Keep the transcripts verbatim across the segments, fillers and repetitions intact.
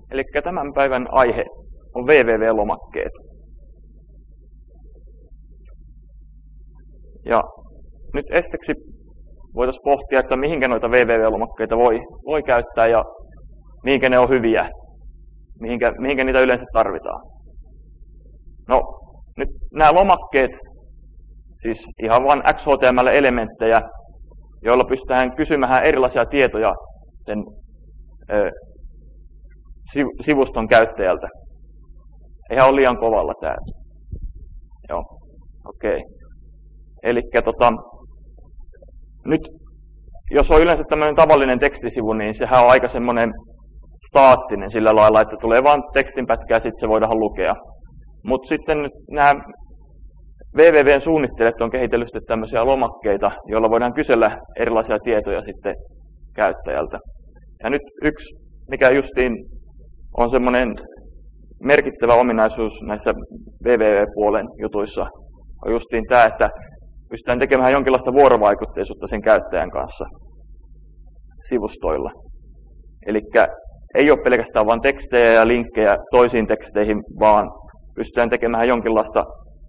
Eli tämän päivän aihe on W W W-lomakkeet. Ja nyt esteksi voitaisiin pohtia, että mihinkä noita W W W-lomakkeita voi, voi käyttää ja mihinkä ne on hyviä, mihinkä, mihinkä niitä yleensä tarvitaan. No, nyt nämä lomakkeet, siis ihan vain X H T M L-elementtejä, joilla pystytään kysymään erilaisia tietoja sen ö, sivuston käyttäjältä. Eihän ole liian kovalla tää. Joo, okei. Okay. Elikkä tota, nyt jos on yleensä tämmöinen tavallinen tekstisivu, niin sehän on aika semmoinen staattinen sillä lailla, että tulee vain tekstinpätkä ja sitten se voidaan lukea. Mutta sitten nyt nämä W W W:n suunnittelijat on kehitellyt tämmöisiä lomakkeita, joilla voidaan kysellä erilaisia tietoja sitten käyttäjältä. Ja nyt yksi, mikä justiin on semmoinen merkittävä ominaisuus näissä W W W-puolen jutuissa, on justiin tämä, että pystytään tekemään jonkinlaista vuorovaikutteisuutta sen käyttäjän kanssa sivustoilla. Eli ei ole pelkästään vain tekstejä ja linkkejä toisiin teksteihin, vaan pystytään tekemään jonkinlaista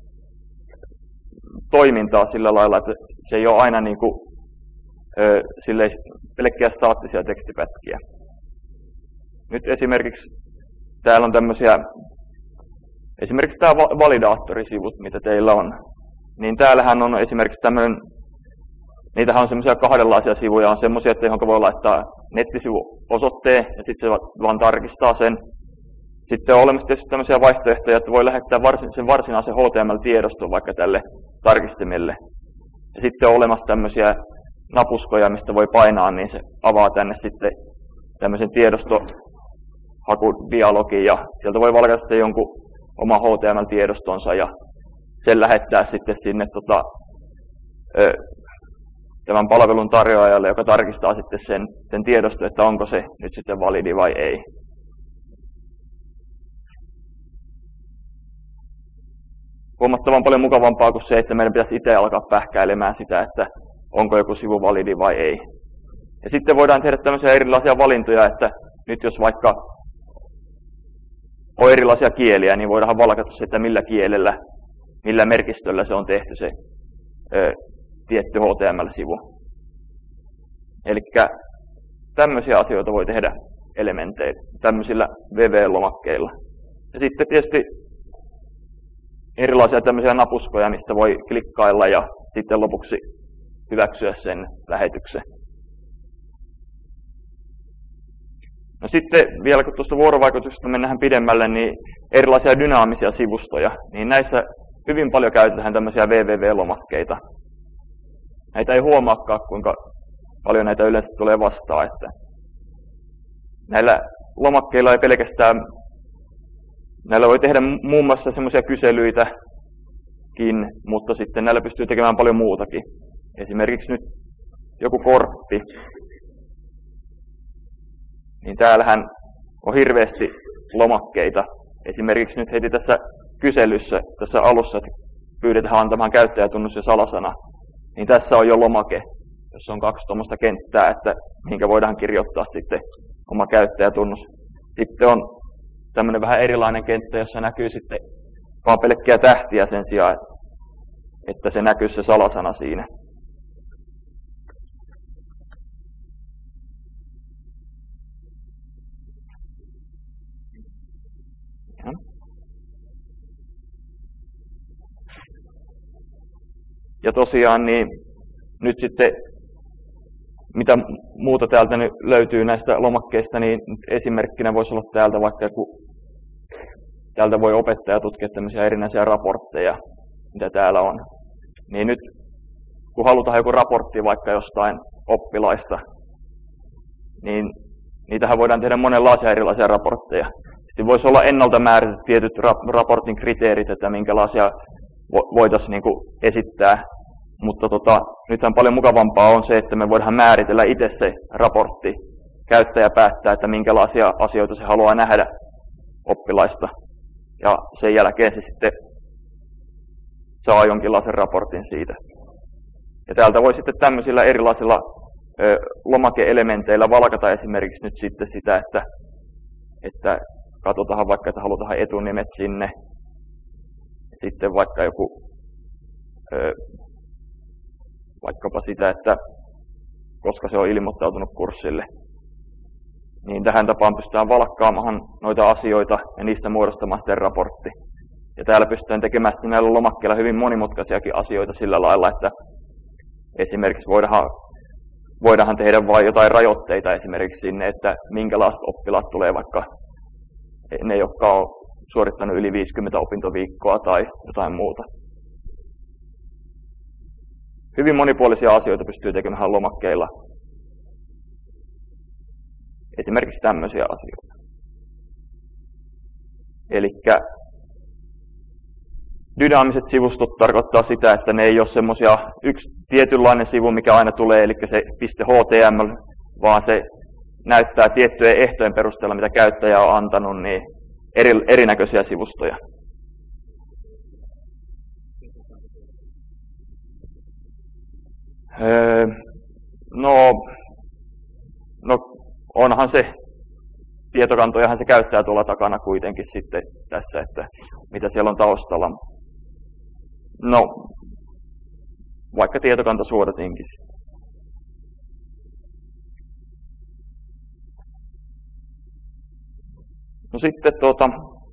toimintaa sillä lailla, että se ei ole aina niin kuin, ö, silleen pelkkiä staattisia tekstipätkiä. Nyt esimerkiksi täällä on tämmöisiä, esimerkiksi tämä validaattorisivut, mitä teillä on, niin täällähän on esimerkiksi tämmöinen, niitähän on semmoisia kahdenlaisia sivuja, on semmoisia, että johon voi laittaa nettisivuosoitteen ja sitten se vaan tarkistaa sen. Sitten on olemassa tietysti tämmöisiä vaihtoehtoja, että voi lähettää varsin, sen varsinaisen H T M L-tiedoston vaikka tälle tarkistimelle. Ja sitten on olemassa tämmöisiä napuskoja, mistä voi painaa, niin se avaa tänne sitten tämmöisen tiedostohakudialogin ja sieltä voi valita sitten jonkun oma H T M L-tiedostonsa ja sen lähettää sitten sinne tota, ö, tämän palvelun tarjoajalle, joka tarkistaa sitten sen, sen tiedoston, että onko se nyt sitten validi vai ei. Huomattavan paljon mukavampaa kuin se, että meidän pitäisi itse alkaa pähkäilemään sitä, että onko joku sivu validi vai ei. Ja sitten voidaan tehdä tämmöisiä erilaisia valintoja, että nyt jos vaikka on erilaisia kieliä, niin voidaan valkata se, että millä kielellä, millä merkistöllä se on tehty se ö, tietty H T M L-sivu. Eli tämmöisiä asioita voi tehdä elementeillä, tämmöisillä W W W-lomakkeilla. Ja sitten tietysti erilaisia tämmöisiä napuskoja, mistä voi klikkailla ja sitten lopuksi hyväksyä sen lähetyksen. No sitten vielä kun tuosta vuorovaikutuksesta mennään pidemmälle, niin erilaisia dynaamisia sivustoja, niin näissä hyvin paljon käytetään tämmöisiä W W W-lomakkeita. Näitä ei huomaakaan, kuinka paljon näitä yleensä tulee vastaan. Että näillä lomakkeilla ei pelkästään, näillä voi tehdä muun muassa semmoisia kyselyitäkin, mutta sitten näillä pystyy tekemään paljon muutakin. Esimerkiksi nyt joku korppi. Niin täällähän on hirveästi lomakkeita. Esimerkiksi nyt heti tässä kyselyssä, tässä alussa, että pyydetään antamaan käyttäjätunnus ja salasana, niin tässä on jo lomake, jossa on kaksi tuommoista kenttää, että mihinkä voidaan kirjoittaa sitten oma käyttäjätunnus. Sitten on tämmöinen vähän erilainen kenttä, jossa näkyy sitten vaan pelkkiä tähtiä sen sijaan, että se näkyy se salasana siinä. Ja tosiaan niin nyt sitten, mitä muuta täältä nyt löytyy näistä lomakkeista, niin esimerkkinä voisi olla täältä vaikka joku, täältä voi opettaja tutkia tämmöisiä erinäisiä raportteja, mitä täällä on. Niin nyt, kun halutaan joku raportti vaikka jostain oppilaista, niin niitähän voidaan tehdä monenlaisia erilaisia raportteja. Sitten voisi olla ennalta määritetyt tietyt raportin kriteerit, että minkälaisia voitaisiin niin kuin esittää, mutta tota, nythän paljon mukavampaa on se, että me voidaan määritellä itse se raportti. Käyttäjä päättää, että minkälaisia asioita se haluaa nähdä oppilaista, ja sen jälkeen se sitten saa jonkinlaisen raportin siitä. Ja täältä voi sitten tämmöisillä erilaisilla ö, lomake-elementeillä valkata esimerkiksi nyt sitten sitä, että että katsotaan vaikka, että halutaan etunimet sinne. Sitten vaikka joku, ö, vaikkapa sitä, että koska se on ilmoittautunut kurssille. Niin tähän tapaan pystytään valkkaamaan noita asioita ja niistä muodostamaan sitten raportti. Ja täällä pystytään tekemään näillä lomakkeilla hyvin monimutkaisiakin asioita sillä lailla, että esimerkiksi voidaan, voidaan tehdä vain jotain rajoitteita esimerkiksi sinne, että minkälaiset oppilaat tulee vaikka ne, jotka on suorittanut yli viisikymmentä opintoviikkoa tai jotain muuta. Hyvin monipuolisia asioita pystyy tekemään lomakkeilla. Esimerkiksi tämmöisiä asioita. Elikkä dynaamiset sivustot tarkoittaa sitä, että ne ei ole semmoisia yksi tietynlainen sivu, mikä aina tulee, eli se .html, vaan se näyttää tiettyjen ehtojen perusteella, mitä käyttäjä on antanut, niin eri, erinäköisiä sivustoja. Öö, no, no, onhan se, tietokantojahan se käyttää tuolla takana kuitenkin sitten tässä, että mitä siellä on taustalla. No, vaikka tietokanta suodatinkin. No sitten tuota,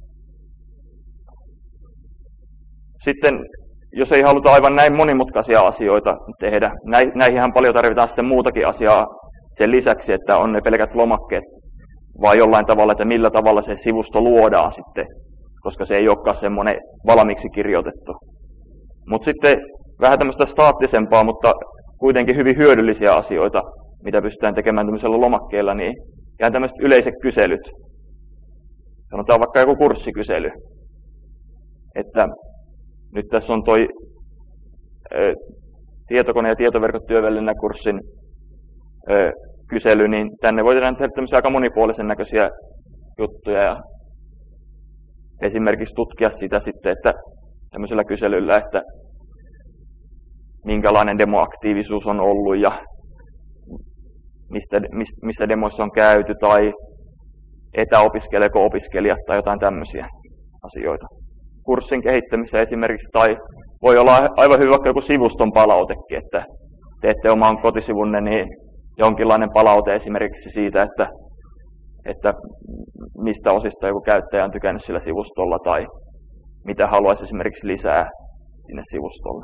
sitten jos ei haluta aivan näin monimutkaisia asioita tehdä, näihinhän paljon tarvitaan sitten muutakin asiaa sen lisäksi, että on ne pelkät lomakkeet, vaan jollain tavalla, että millä tavalla se sivusto luodaan sitten, koska se ei olekaan semmoinen valmiiksi kirjoitettu. Mutta sitten vähän tämmöistä staattisempaa, mutta kuitenkin hyvin hyödyllisiä asioita, mitä pystytään tekemään tämmöisellä lomakkeella, niin ihan tämmöiset yleiset kyselyt. Sanotaan vaikka joku kurssikysely, että nyt tässä on toi ö, tietokone- ja tietoverkot työvälineenä kurssin ö, kysely, niin tänne voidaan tehdä tämmöisiä aika monipuolisen näköisiä juttuja ja esimerkiksi tutkia sitä sitten, että tämmöisellä kyselyllä, että minkälainen demoaktiivisuus on ollut ja mistä, missä demoissa on käyty tai etäopiskeleeko opiskelijat tai jotain tämmöisiä asioita. Kurssin kehittämisessä esimerkiksi, tai voi olla aivan hyvä vaikka joku sivuston palautekin, että teette oman kotisivunne, niin jonkinlainen palaute esimerkiksi siitä, että, että mistä osista joku käyttäjä on tykännyt sillä sivustolla, tai mitä haluaisi esimerkiksi lisää sinne sivustolle.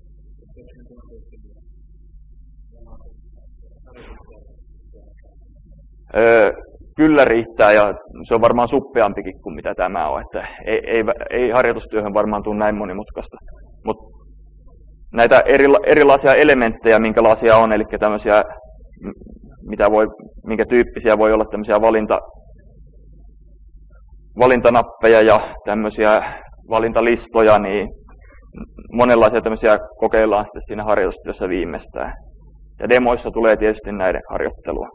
Öö, Kyllä riittää, ja se on varmaan suppeampikin kuin mitä tämä on. Että ei, ei, ei harjoitustyöhön varmaan tule näin monimutkaista. Mutta näitä erila, erilaisia elementtejä, minkälaisia on, eli tämmöisiä, mitä voi, minkä tyyppisiä voi olla tämmöisiä valinta, valintanappeja ja tämmöisiä valintalistoja, niin monenlaisia tämmöisiä kokeillaan sitten siinä harjoitustyössä viimeistään. Ja demoissa tulee tietysti näiden harjoittelua.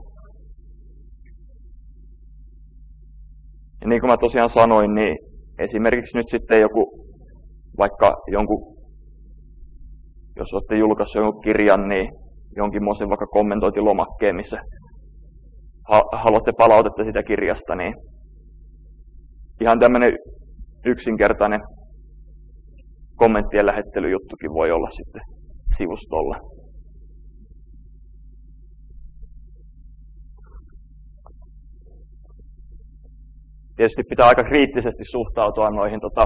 Ja niin kuin mä tosiaan sanoin, niin esimerkiksi nyt sitten joku, vaikka jonkun, jos olette julkaissut jonkun kirjan, niin jonkinmoisen vaikka kommentointilomakkeen, missä haluatte palautetta sitä kirjasta, niin ihan tämmöinen yksinkertainen kommenttien lähettelyjuttukin voi olla sitten sivustolla. Tietysti pitää aika kriittisesti suhtautua noihin, tota,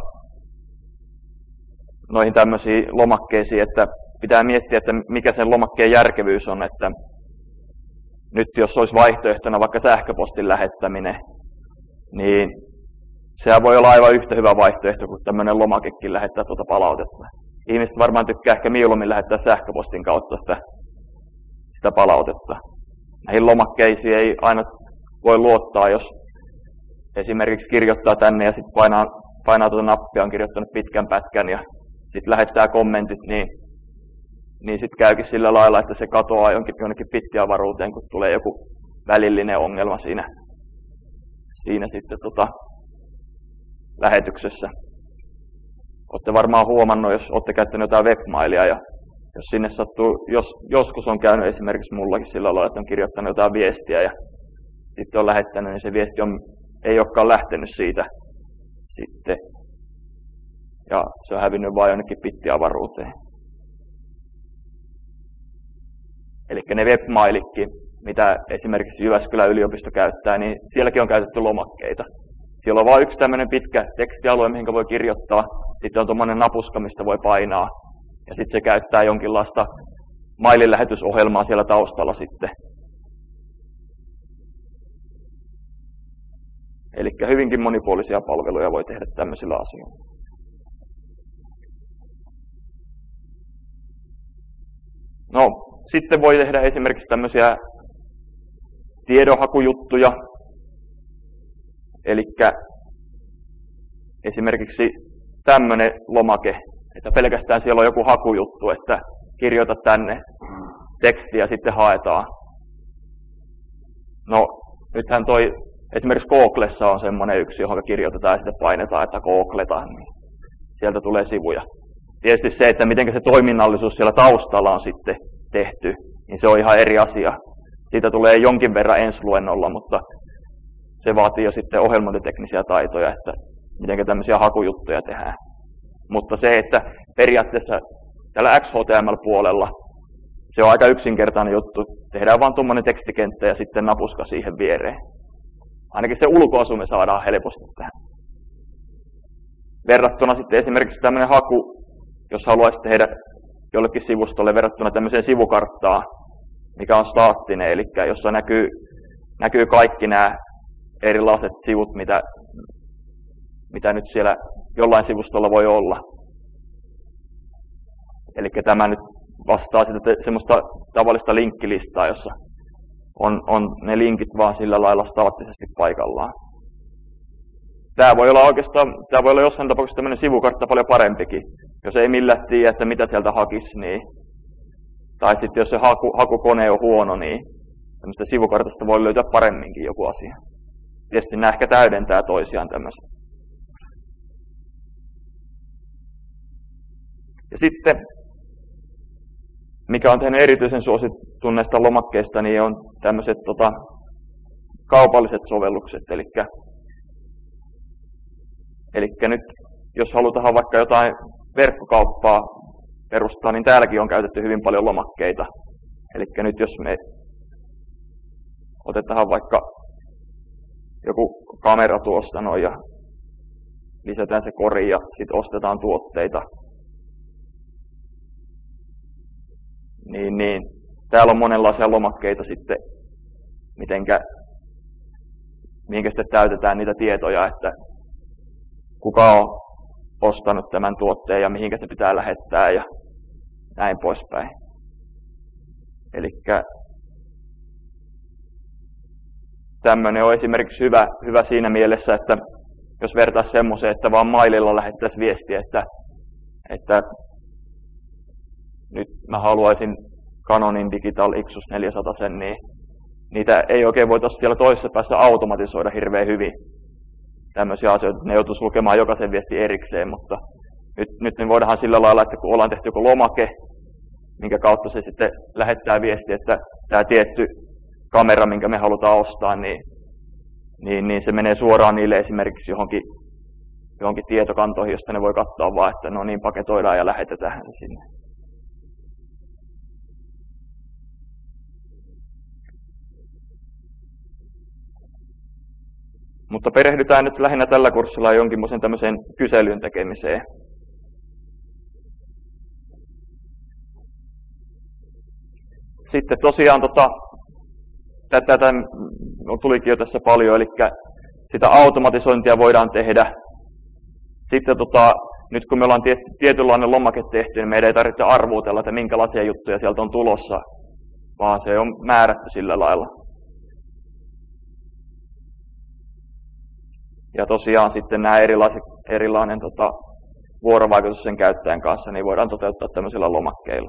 noihin tämmöisiin lomakkeisiin, että pitää miettiä, että mikä sen lomakkeen järkevyys on, että nyt jos olisi vaihtoehtona vaikka sähköpostin lähettäminen, niin sehän voi olla aivan yhtä hyvä vaihtoehto kuin tämmöinen lomakekin lähettää tuota palautetta. Ihmiset varmaan tykkää ehkä mieluummin lähettää sähköpostin kautta sitä, sitä palautetta. Näihin lomakkeisiin ei aina voi luottaa, jos esimerkiksi kirjoittaa tänne ja sitten painaa, painaa tuota nappia, on kirjoittanut pitkän pätkän ja sitten lähettää kommentit, niin, niin sitten käykin sillä lailla, että se katoaa jonkin, jonnekin pitkäavaruuteen, kun tulee joku välillinen ongelma siinä, siinä sitten tota, lähetyksessä. Olette varmaan huomannut, jos olette käyttänyt jotain webmailia ja jos sinne sattuu, jos joskus on käynyt esimerkiksi mullakin sillä lailla, että on kirjoittanut jotain viestiä ja sitten on lähettänyt, niin se viesti on ei olekaan lähtenyt siitä sitten. Ja se on hävinnyt vain jonnekin pittiavaruuteen. Eli ne webmailitkin, mitä esimerkiksi Jyväskylän yliopisto käyttää, niin sielläkin on käytetty lomakkeita. Siellä on vain yksi tämmöinen pitkä tekstialue, mihin voi kirjoittaa. Sitten on tuommoinen napuska, mistä voi painaa. Ja sitten se käyttää jonkinlaista mailinlähetysohjelmaa siellä taustalla sitten. Eli hyvinkin monipuolisia palveluja voi tehdä tämmöisillä asioilla. No, sitten voi tehdä esimerkiksi tämmöisiä tiedonhakujuttuja. Eli esimerkiksi tämmöinen lomake, että pelkästään siellä on joku hakujuttu, että kirjoita tänne tekstiä ja sitten haetaan. No, nythän toi esimerkiksi Googlessa on semmoinen yksi, johon kirjoitetaan ja sitten painetaan, että googletaan, niin sieltä tulee sivuja. Tietysti se, että miten se toiminnallisuus siellä taustalla on sitten tehty, niin se on ihan eri asia. Siitä tulee jonkin verran ensiluennolla, mutta se vaatii jo sitten ohjelmointiteknisiä taitoja, että miten tämmöisiä hakujuttuja tehdään. Mutta se, että periaatteessa tällä X H T M L-puolella se on aika yksinkertainen juttu. Tehdään vaan tuommoinen tekstikenttä ja sitten napuska siihen viereen. Ainakin se ulkoasu me saadaan helposti tähän. Verrattuna sitten esimerkiksi tämmöinen haku, jos haluaisi tehdä jollekin sivustolle verrattuna tämmöiseen sivukarttaan, mikä on staattinen, eli jossa näkyy, näkyy kaikki nämä erilaiset sivut, mitä, mitä nyt siellä jollain sivustolla voi olla. Eli tämä nyt vastaa sitä semmoista tavallista linkkilistaa, jossa on, on ne linkit vaan sillä lailla staattisesti paikallaan. Tämä voi olla oikeastaan, tämä voi olla jossain tapauksessa tämmöinen sivukartta paljon parempikin. Jos ei millään tiedä, että mitä sieltä hakisi, niin, tai sitten jos se haku, hakukone on huono, niin tämmöistä sivukartasta voi löytää paremminkin joku asia. Tietysti nämä ehkä täydentää toisiaan tämmöiset. Ja sitten, mikä on tehnyt erityisen suositun näistä lomakkeista, niin on tämmöiset tota, kaupalliset sovellukset. Eli, eli nyt, jos halutaan vaikka jotain verkkokauppaa perustaa, niin täälläkin on käytetty hyvin paljon lomakkeita. Eli nyt jos me otetaan vaikka joku kamera tuosta noin ja lisätään se kori ja sitten ostetaan tuotteita, niin, niin täällä on monenlaisia lomakkeita sitten, mitenkä, mihinkä sitten täytetään niitä tietoja, että kuka on ostanut tämän tuotteen ja mihinkä se pitää lähettää ja näin poispäin. Elikkä tämmöinen on esimerkiksi hyvä, hyvä siinä mielessä, että jos vertaisi semmoiseen, että vaan maililla lähettäisiin viestiä, että, että nyt mä haluaisin Canonin Digital Ixus neljäsataa, niin niitä ei oikein voitaisiin siellä toisessa päässä automatisoida hirveän hyvin. Tämmöisiä asioita, ne joutuisi lukemaan jokaisen viesti erikseen, mutta nyt, nyt me voidaan sillä lailla, että kun ollaan tehty joku lomake, minkä kautta se sitten lähettää viesti, että tämä tietty kamera, minkä me halutaan ostaa, niin, niin, niin se menee suoraan niille esimerkiksi johonkin, johonkin tietokantoihin, josta ne voi katsoa vaan, että no niin, paketoidaan ja lähetetään se sinne. Mutta perehdytään nyt lähinnä tällä kurssilla jonkinlaisen tämmöiseen kyselyn tekemiseen. Sitten tosiaan tota, tätä, tätä no, tulikin jo tässä paljon, eli sitä automatisointia voidaan tehdä. Sitten tota, nyt kun me ollaan tietynlainen lomake tehty, niin meidän ei tarvitse arvuutella, että minkälaisia juttuja sieltä on tulossa, vaan se on määrätty sillä lailla. Ja tosiaan sitten nämä erilaiset, erilainen tota, vuorovaikutus sen käyttäjän kanssa, niin voidaan toteuttaa tämmöisillä lomakkeilla.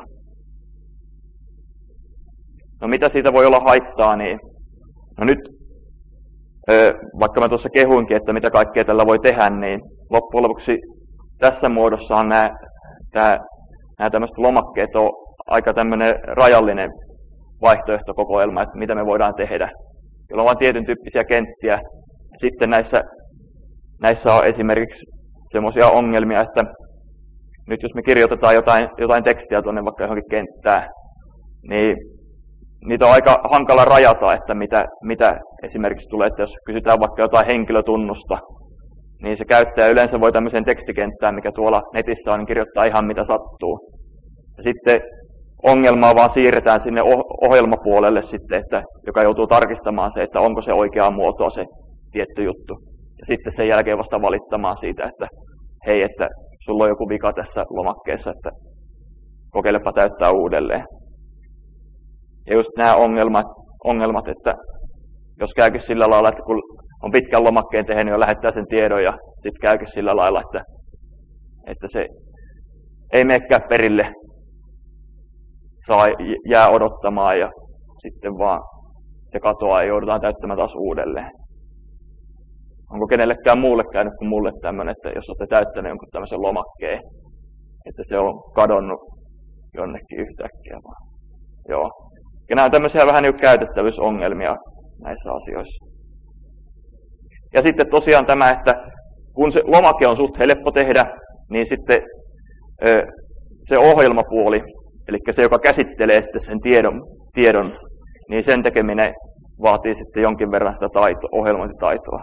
No mitä siitä voi olla haittaa, niin no nyt, vaikka mä tuossa kehuinkin, että mitä kaikkea tällä voi tehdä, niin loppujen lopuksi tässä muodossahan nämä, tämä, nämä tämmöiset lomakkeet on aika tämmöinen rajallinen vaihtoehtokokoelma, että mitä me voidaan tehdä. Jolla on vain tietyn tyyppisiä kenttiä, Sitten näissä, näissä on esimerkiksi semmoisia ongelmia, että nyt jos me kirjoitetaan jotain, jotain tekstiä tuonne vaikka johonkin kenttään, niin niitä on aika hankala rajata, että mitä, mitä esimerkiksi tulee, että jos kysytään vaikka jotain henkilötunnusta, niin se käyttäjä yleensä voi tämmöiseen tekstikenttään, mikä tuolla netissä on, niin kirjoittaa ihan mitä sattuu. Ja sitten ongelmaa vaan siirretään sinne ohjelmapuolelle sitten, että, joka joutuu tarkistamaan se, että onko se oikeaa muotoa se tietty juttu. Ja sitten sen jälkeen vasta valittamaan siitä, että hei, että sulla on joku vika tässä lomakkeessa, että kokeilepa täyttää uudelleen. Ja just nämä ongelmat, ongelmat, että jos käykin sillä lailla, että kun on pitkän lomakkeen tehnyt, niin lähettää sen tiedon ja sitten käykin sillä lailla, että, että se ei menekään perille, saa jää odottamaan ja sitten vaan se katoaa ja joudutaan täyttämään taas uudelleen. Onko kenellekään muulle käynyt kuin mulle tämmöinen, että jos olette täyttäneet jonkun tämmöisen lomakkeen, että se on kadonnut jonnekin yhtäkkiä vaan. Joo. Ja nämä on tämmöisiä vähän niin käytettävyysongelmia näissä asioissa. Ja sitten tosiaan tämä, että kun se lomake on suht helppo tehdä, niin sitten se ohjelmapuoli, eli se, joka käsittelee sitten sen tiedon, tiedon, niin sen tekeminen vaatii sitten jonkin verran sitä taito, ohjelmointitaitoa.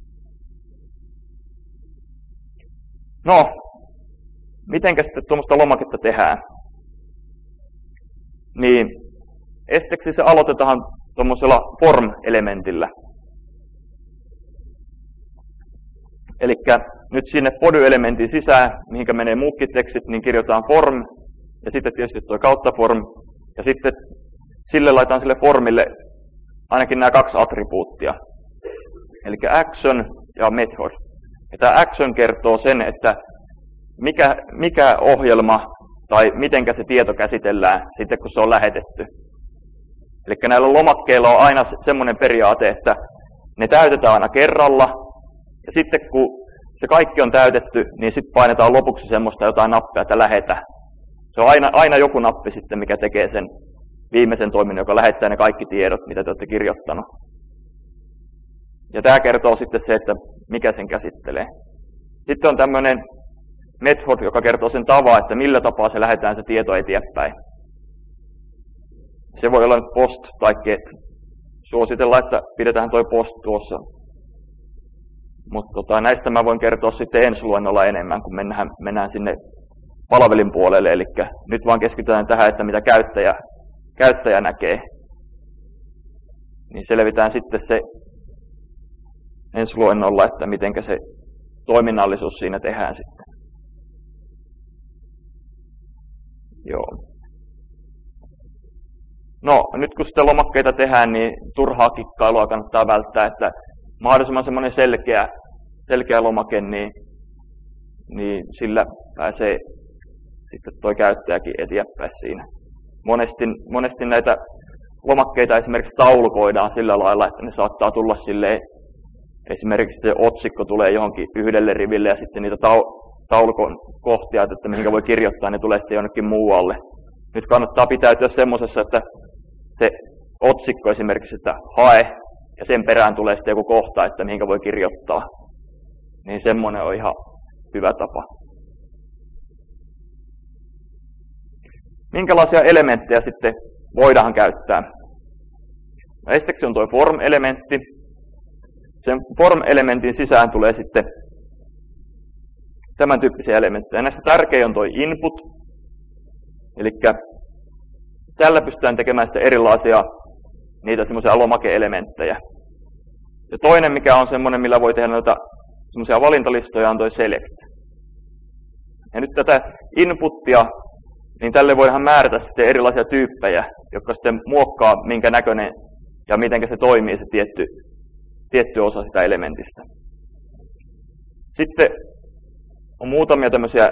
No, mitenkä sitten tuommoista lomaketta tehdään? Niin, esteksi se aloitetaan tuommoisella form-elementillä. Eli nyt sinne body-elementin sisään, mihinkä menee muukin tekstit, niin kirjoitetaan form, ja sitten tietysti tuo kautta form, ja sitten sille laitetaan sille formille ainakin nämä kaksi attribuuttia. Eli action ja method. Ja tämä action kertoo sen, että mikä, mikä ohjelma tai mitenkä se tieto käsitellään sitten, kun se on lähetetty. Eli näillä lomakkeilla on aina semmoinen periaate, että ne täytetään aina kerralla, ja sitten kun se kaikki on täytetty, niin sitten painetaan lopuksi semmoista jotain nappia, että lähetä. Se on aina, aina joku nappi sitten, mikä tekee sen viimeisen toiminnon, joka lähettää ne kaikki tiedot, mitä te olette kirjoittanut. Ja tämä kertoo sitten se, että mikä sen käsittelee. Sitten on tämmöinen method, joka kertoo sen tavan, että millä tapaa se lähetään se tieto eteenpäin. Se voi olla nyt post tai get. Suositellaan, että pidetään toi post tuossa. Mutta tota, näistä mä voin kertoa sitten ensi luennolla enemmän, kun mennään, mennään sinne palvelin puolelle. Eli nyt vaan keskitytään tähän, että mitä käyttäjä, käyttäjä näkee. Niin selvitään sitten se ensi luennolla, että miten se toiminnallisuus siinä tehdään sitten. Joo. No, nyt kun sitä lomakkeita tehdään, niin turhaa kikkailua kannattaa välttää, että mahdollisimman semmoinen selkeä, selkeä lomake, niin, niin sillä pääsee sitten tuo käyttäjäkin eteenpäin siinä. Monesti, monesti näitä lomakkeita esimerkiksi taulukoidaan sillä lailla, että ne saattaa tulla silleen, esimerkiksi se otsikko tulee johonkin yhdelle riville ja sitten niitä taulukon kohtia, että mihinkä voi kirjoittaa, ne tulee sitten jonnekin muualle. Nyt kannattaa pitäytyä semmoisessa, että se otsikko esimerkiksi, että hae, ja sen perään tulee sitten joku kohta, että mihinkä voi kirjoittaa. Niin semmoinen on ihan hyvä tapa. Minkälaisia elementtejä sitten voidaan käyttää? No, esteksi on tuo form-elementti. Sen form-elementin sisään tulee sitten tämän tyyppisiä elementtejä. Näistä tärkein on tuo input. Eli tällä pystytään tekemään sitten erilaisia niitä semmoisia lomake-elementtejä. Ja toinen, mikä on semmoinen, millä voi tehdä noita semmoisia valintalistoja, on tuo select. Ja nyt tätä inputtia, niin tälle voidaan määrätä sitten erilaisia tyyppejä, jotka sitten muokkaa minkä näköinen ja miten se toimii se tietty, tietty osa sitä elementistä. Sitten on muutamia tämmöisiä,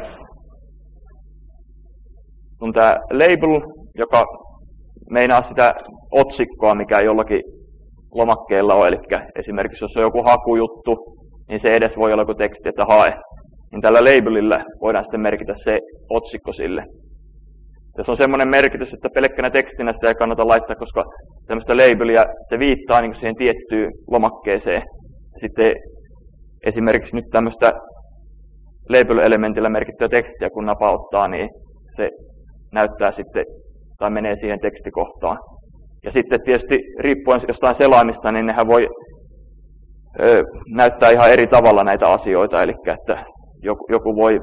on tämä label, joka meinaa sitä otsikkoa, mikä jollakin lomakkeella on. Eli esimerkiksi jos on joku hakujuttu, niin se edes voi olla joku teksti, että hae. Niin tällä labelillä voidaan sitten merkitä se otsikko sille. Ja se on semmoinen merkitys, että pelkkänä tekstinä sitä ei kannata laittaa, koska tämmöistä labelia se viittaa niin siihen tiettyyn lomakkeeseen. sitten esimerkiksi nyt tämmöistä label-elementillä merkittyä tekstiä, kun napauttaa, niin se näyttää sitten, tai menee siihen tekstikohtaan. Ja sitten tietysti riippuen jostain selaimista, niin nehän voi ö, näyttää ihan eri tavalla näitä asioita. Eli että joku, joku voi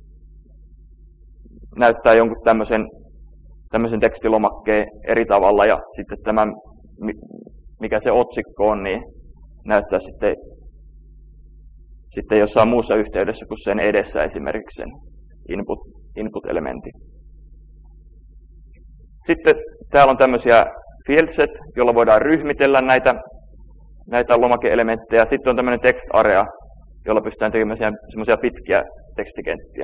näyttää jonkun tämmöisen, tämmöisen tekstilomakkeen eri tavalla, ja sitten tämä, mikä se otsikko on, niin näyttää sitten, sitten jossain muussa yhteydessä kuin sen edessä esimerkiksi sen input, input-elementin. Sitten täällä on tämmöisiä fieldset, joilla voidaan ryhmitellä näitä, näitä lomake-elementtejä. Sitten on tämmöinen text area, jolla pystytään tekemään semmoisia pitkiä tekstikenttiä.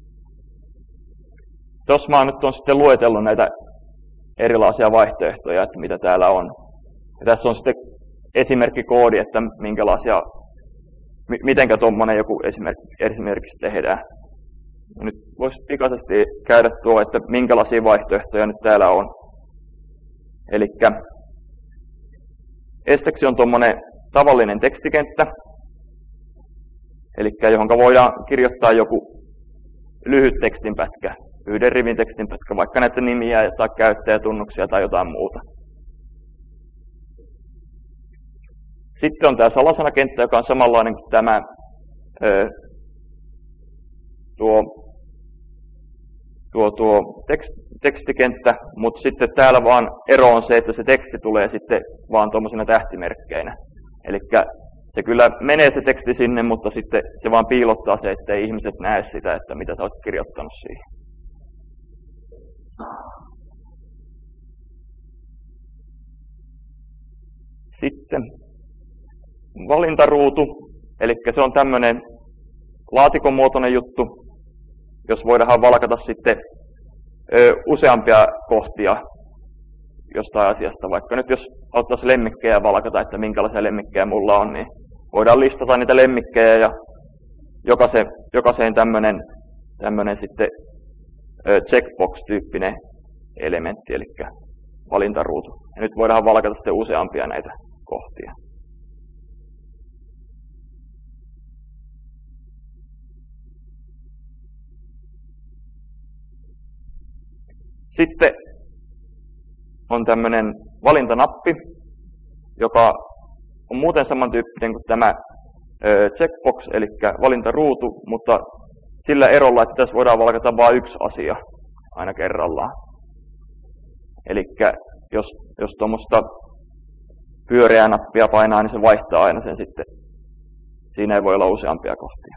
Tuossa mä nyt on sitten luetellut näitä erilaisia vaihtoehtoja, että mitä täällä on. Ja tässä on sitten esimerkkikoodi, että minkälaisia, mitenkä tuommoinen joku esimerkki, esimerkiksi tehdään. Ja nyt voisi pikaisesti käydä tuo, että minkälaisia vaihtoehtoja nyt täällä on. Eli esteksi on tuommoinen tavallinen tekstikenttä, eli johon voidaan kirjoittaa joku lyhyt tekstinpätkä, yhden rivin tekstinpätkä, vaikka näitä nimiä tai käyttäjätunnuksia tai jotain muuta. Sitten on tämä salasanakenttä, joka on samanlainen kuin tämä ö, tuo, tuo, tuo tekst, tekstikenttä, mutta sitten täällä vaan ero on se, että se teksti tulee sitten vaan tuommoisina tähtimerkkeinä. Eli se kyllä menee se teksti sinne, mutta sitten se vaan piilottaa se, ettei ihmiset näe sitä, että mitä sä oot kirjoittanut siihen. Sitten valintaruutu, eli se on tämmöinen laatikomuotoinen juttu, jos voidaan valkata sitten ö, useampia kohtia jostain asiasta. Vaikka nyt jos ottaisi lemmikkejä valkata, että minkälaisia lemmikkejä mulla on, niin voidaan listata niitä lemmikkejä ja jokaiseen, jokaiseen tämmöinen, tämmöinen sitten ö, checkbox-tyyppinen elementti, eli valintaruutu. Ja nyt voidaan valkata sitten useampia näitä kohtia. Sitten on tämmöinen valintanappi, joka on muuten samantyyppinen kuin tämä checkbox, eli valintaruutu, mutta sillä erolla, että tässä voidaan valkata vain yksi asia aina kerrallaan. Eli jos, jos tuommoista pyöreää nappia painaa, niin se vaihtaa aina sen sitten. Siinä ei voi olla useampia kohtia.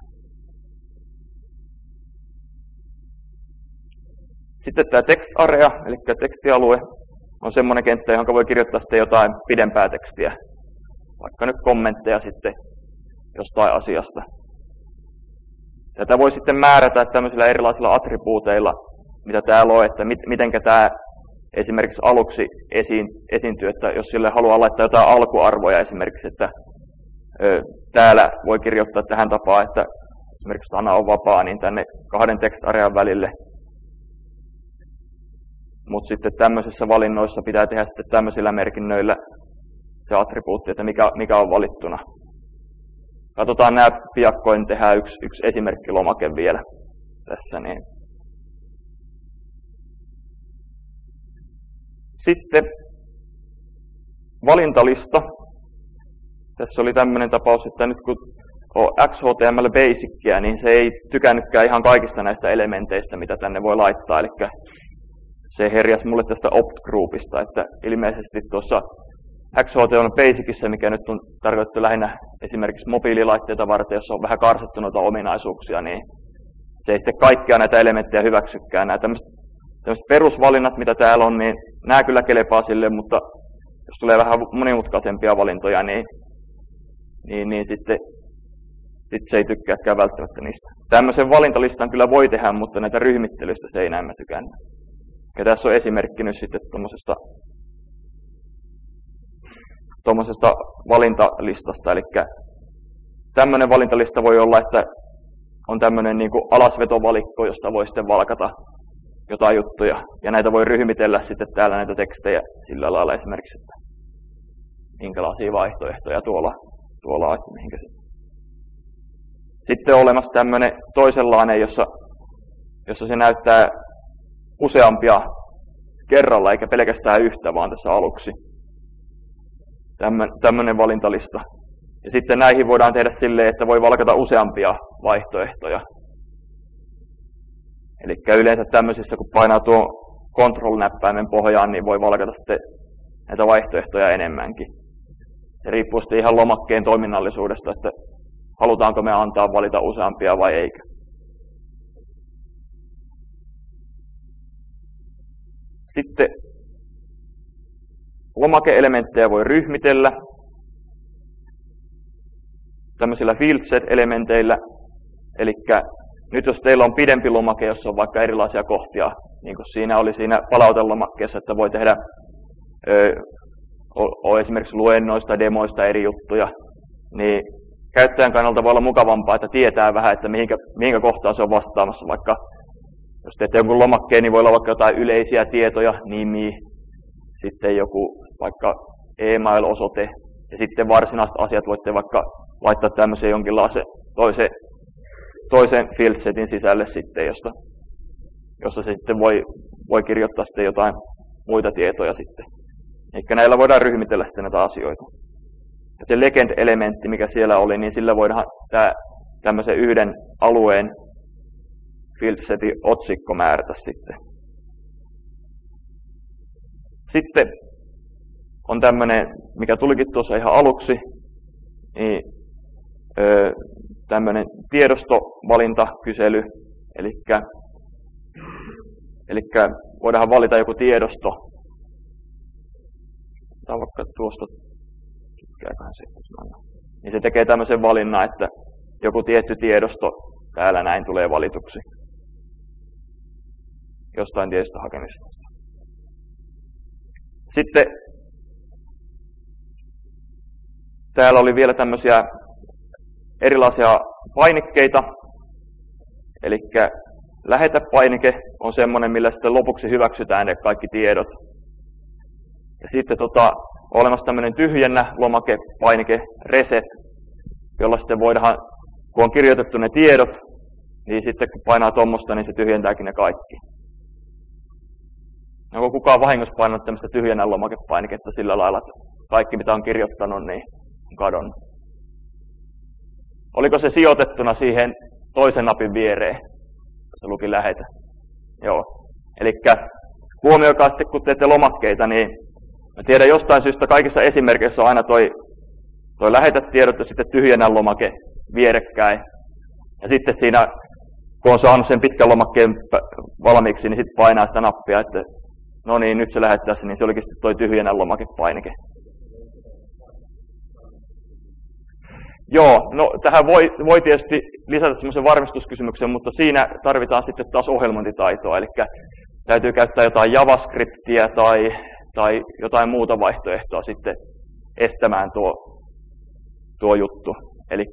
Sitten tämä text area, eli tekstialue, on semmoinen kenttä, johon voi kirjoittaa sitten jotain pidempää tekstiä. Vaikka nyt kommentteja sitten jostain asiasta. Tätä voi sitten määrätä tämmöisillä erilaisilla attribuuteilla, mitä täällä on, että mit, mitenkä tämä esimerkiksi aluksi esiin, esiintyy, että jos sille haluaa laittaa jotain alkuarvoja esimerkiksi, että ö, täällä voi kirjoittaa tähän tapaan, että esimerkiksi sana on vapaa, niin tänne kahden text-arean välille. Mutta sitten tämmöisissä valinnoissa pitää tehdä sitten tämmöisillä merkinnöillä se attribuutti, että mikä, mikä on valittuna. Katsotaan nämä piakkoin, tehdään yksi, yksi esimerkkilomake vielä tässä. Niin. Sitten valintalista. Tässä oli tämmöinen tapaus, että nyt kun on X H T M L Basicia, niin se ei tykännytkään ihan kaikista näistä elementeistä, mitä tänne voi laittaa. Eli se herjäsi mulle tästä opt-groupista, että ilmeisesti tuossa X H T M L Basicissa, mikä nyt on tarkoitettu lähinnä esimerkiksi mobiililaitteita varten, jos on vähän karsittu noita ominaisuuksia, niin se ei sitten kaikkia näitä elementtejä hyväksykään. Nämä tämmöiset, tämmöiset perusvalinnat, mitä täällä on, niin nämä kyllä kelepaa sille, mutta jos tulee vähän monimutkaisempia valintoja, niin, niin, niin sitten, sitten se ei tykkääkään välttämättä niistä. Tämmöisen valintalistan kyllä voi tehdä, mutta näitä ryhmittelyistä se ei näemmä tykännyt. Ja tässä on esimerkki nyt sitten tuommoisesta tuommoisesta valintalistasta. Eli tämmöinen valintalista voi olla, että on tämmöinen niin kuin alasvetovalikko, josta voi sitten valkata jotain juttuja. Ja näitä voi ryhmitellä sitten täällä näitä tekstejä sillä lailla esimerkiksi, että minkälaisia vaihtoehtoja tuolla tuolla alas, mihinkä se. Sitten on olemassa tämmöinen toisenlainen, jossa, jossa se näyttää useampia kerralla, eikä pelkästään yhtä, vaan tässä aluksi. Tämmöinen valintalista. Ja sitten näihin voidaan tehdä silleen, että voi valkata useampia vaihtoehtoja. Eli yleensä tämmöisissä, kun painaa tuo control-näppäimen pohjaan, niin voi valkata sitten näitä vaihtoehtoja enemmänkin. Se riippuu sitten ihan lomakkeen toiminnallisuudesta, että halutaanko me antaa valita useampia vai eikä. Sitten lomake-elementtejä voi ryhmitellä tämmöisillä field set-elementeillä. Eli nyt jos teillä on pidempi lomake, jossa on vaikka erilaisia kohtia, niin kuin siinä oli siinä palautelomakkeessa, että voi tehdä ö, o, esimerkiksi luennoista, demoista eri juttuja, niin käyttäjän kannalta voi olla mukavampaa, että tietää vähän, että mihinkä, mihinkä kohtaan se on vastaamassa. Vaikka jos teette jonkun lomakkeen, niin voi olla vaikka jotain yleisiä tietoja, nimi, sitten joku vaikka e-mail-osoite, ja sitten varsinaiset asiat voitte vaikka laittaa tämmöisen jonkinlaisen toisen, toisen field setin sisälle sitten, josta, josta se sitten voi, voi kirjoittaa sitten jotain muita tietoja sitten. Eli näillä voidaan ryhmitellä sitten näitä asioita. Ja se legend-elementti, mikä siellä oli, niin sillä voidaan tämä tämmöisen yhden alueen field setin otsikko määrätä sitten. Sitten on tämmöinen, mikä tulikin tuossa ihan aluksi, niin öö, tämmöinen tiedostovalintakysely, eli, eli voidaan valita joku tiedosto. Tämä on vaikka tuosta, se, niin se tekee tämmöisen valinnan, että joku tietty tiedosto täällä näin tulee valituksi jostain tietystä hakemisesta. Sitten täällä oli vielä tämmöisiä erilaisia painikkeita, eli lähetä-painike on semmoinen, millä sitten lopuksi hyväksytään ne kaikki tiedot. Ja sitten tota, on olemassa tämmöinen tyhjennä lomake, painike, reset, jolla sitten voidaan, kun on kirjoitettu ne tiedot, niin sitten kun painaa tuommoista, niin se tyhjentääkin ne kaikki. Onko kukaan vahingossa painanut tämmöistä tyhjennä lomakepainiketta sillä lailla, että kaikki mitä on kirjoittanut, niin on kadonnut? Oliko se sijoitettuna siihen toisen napin viereen, se luki lähetä? Joo. Eli huomioikaa sitten, kun teette lomakkeita, niin mä tiedän jostain syystä kaikissa esimerkkeissä on aina toi, toi lähetä tiedot ja sitten tyhjennä lomake vierekkäin. Ja sitten siinä, kun on saanut sen pitkän lomakkeen valmiiksi, niin sitten painaa sitä nappia, että no niin, nyt se lähettäisiin, niin se olikin sitten toi tyhjennä lomakepainike. Joo, no tähän voi, voi tietysti lisätä semmoisen varmistuskysymyksen, mutta siinä tarvitaan sitten taas ohjelmointitaitoa, eli täytyy käyttää jotain JavaScriptia tai, tai jotain muuta vaihtoehtoa sitten estämään tuo, tuo juttu. Eli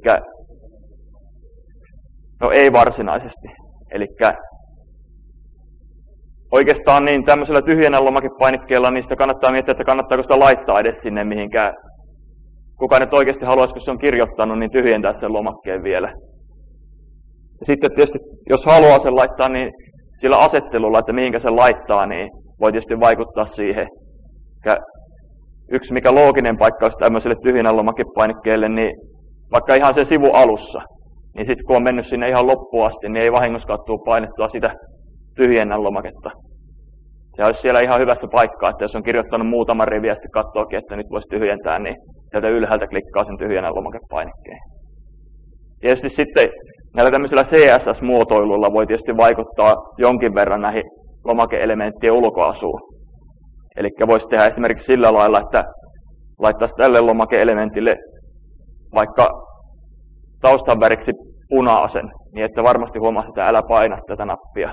no ei varsinaisesti. Eli oikeastaan niin tämmöisellä tyhjennä lomakepainikkeella niin sitä kannattaa miettiä, että kannattaako sitä laittaa edes sinne mihinkään. Kuka nyt oikeasti haluaisi, kun se on kirjoittanut, niin tyhjentää sen lomakkeen vielä. Ja sitten tietysti, jos haluaa sen laittaa, niin sillä asettelulla, että mihinkä sen laittaa, niin voi tietysti vaikuttaa siihen. Yksi mikä looginen paikka olisi tämmöiselle tyhjennä lomakepainikkeelle, niin vaikka ihan sen sivu alussa, niin sitten kun on mennyt sinne ihan loppuun asti, niin ei vahingoskaan tule painettua sitä tyhjennän lomaketta. Se olisi siellä ihan hyvässä paikkaa, että jos on kirjoittanut muutaman riviä ja sitten katsookin, että nyt voisi tyhjentää, niin sieltä ylhäältä klikkaa sen tyhjennän lomakepainikkeen. Tietysti sitten näillä tämmöisillä C S S-muotoiluilla voi tietysti vaikuttaa jonkin verran näihin lomake-elementtien ulkoasuun. Eli voisi tehdä esimerkiksi sillä lailla, että laittaisi tälle lomake-elementille vaikka taustan väriksi punaisen, niin että varmasti huomaa, että älä paina tätä nappia.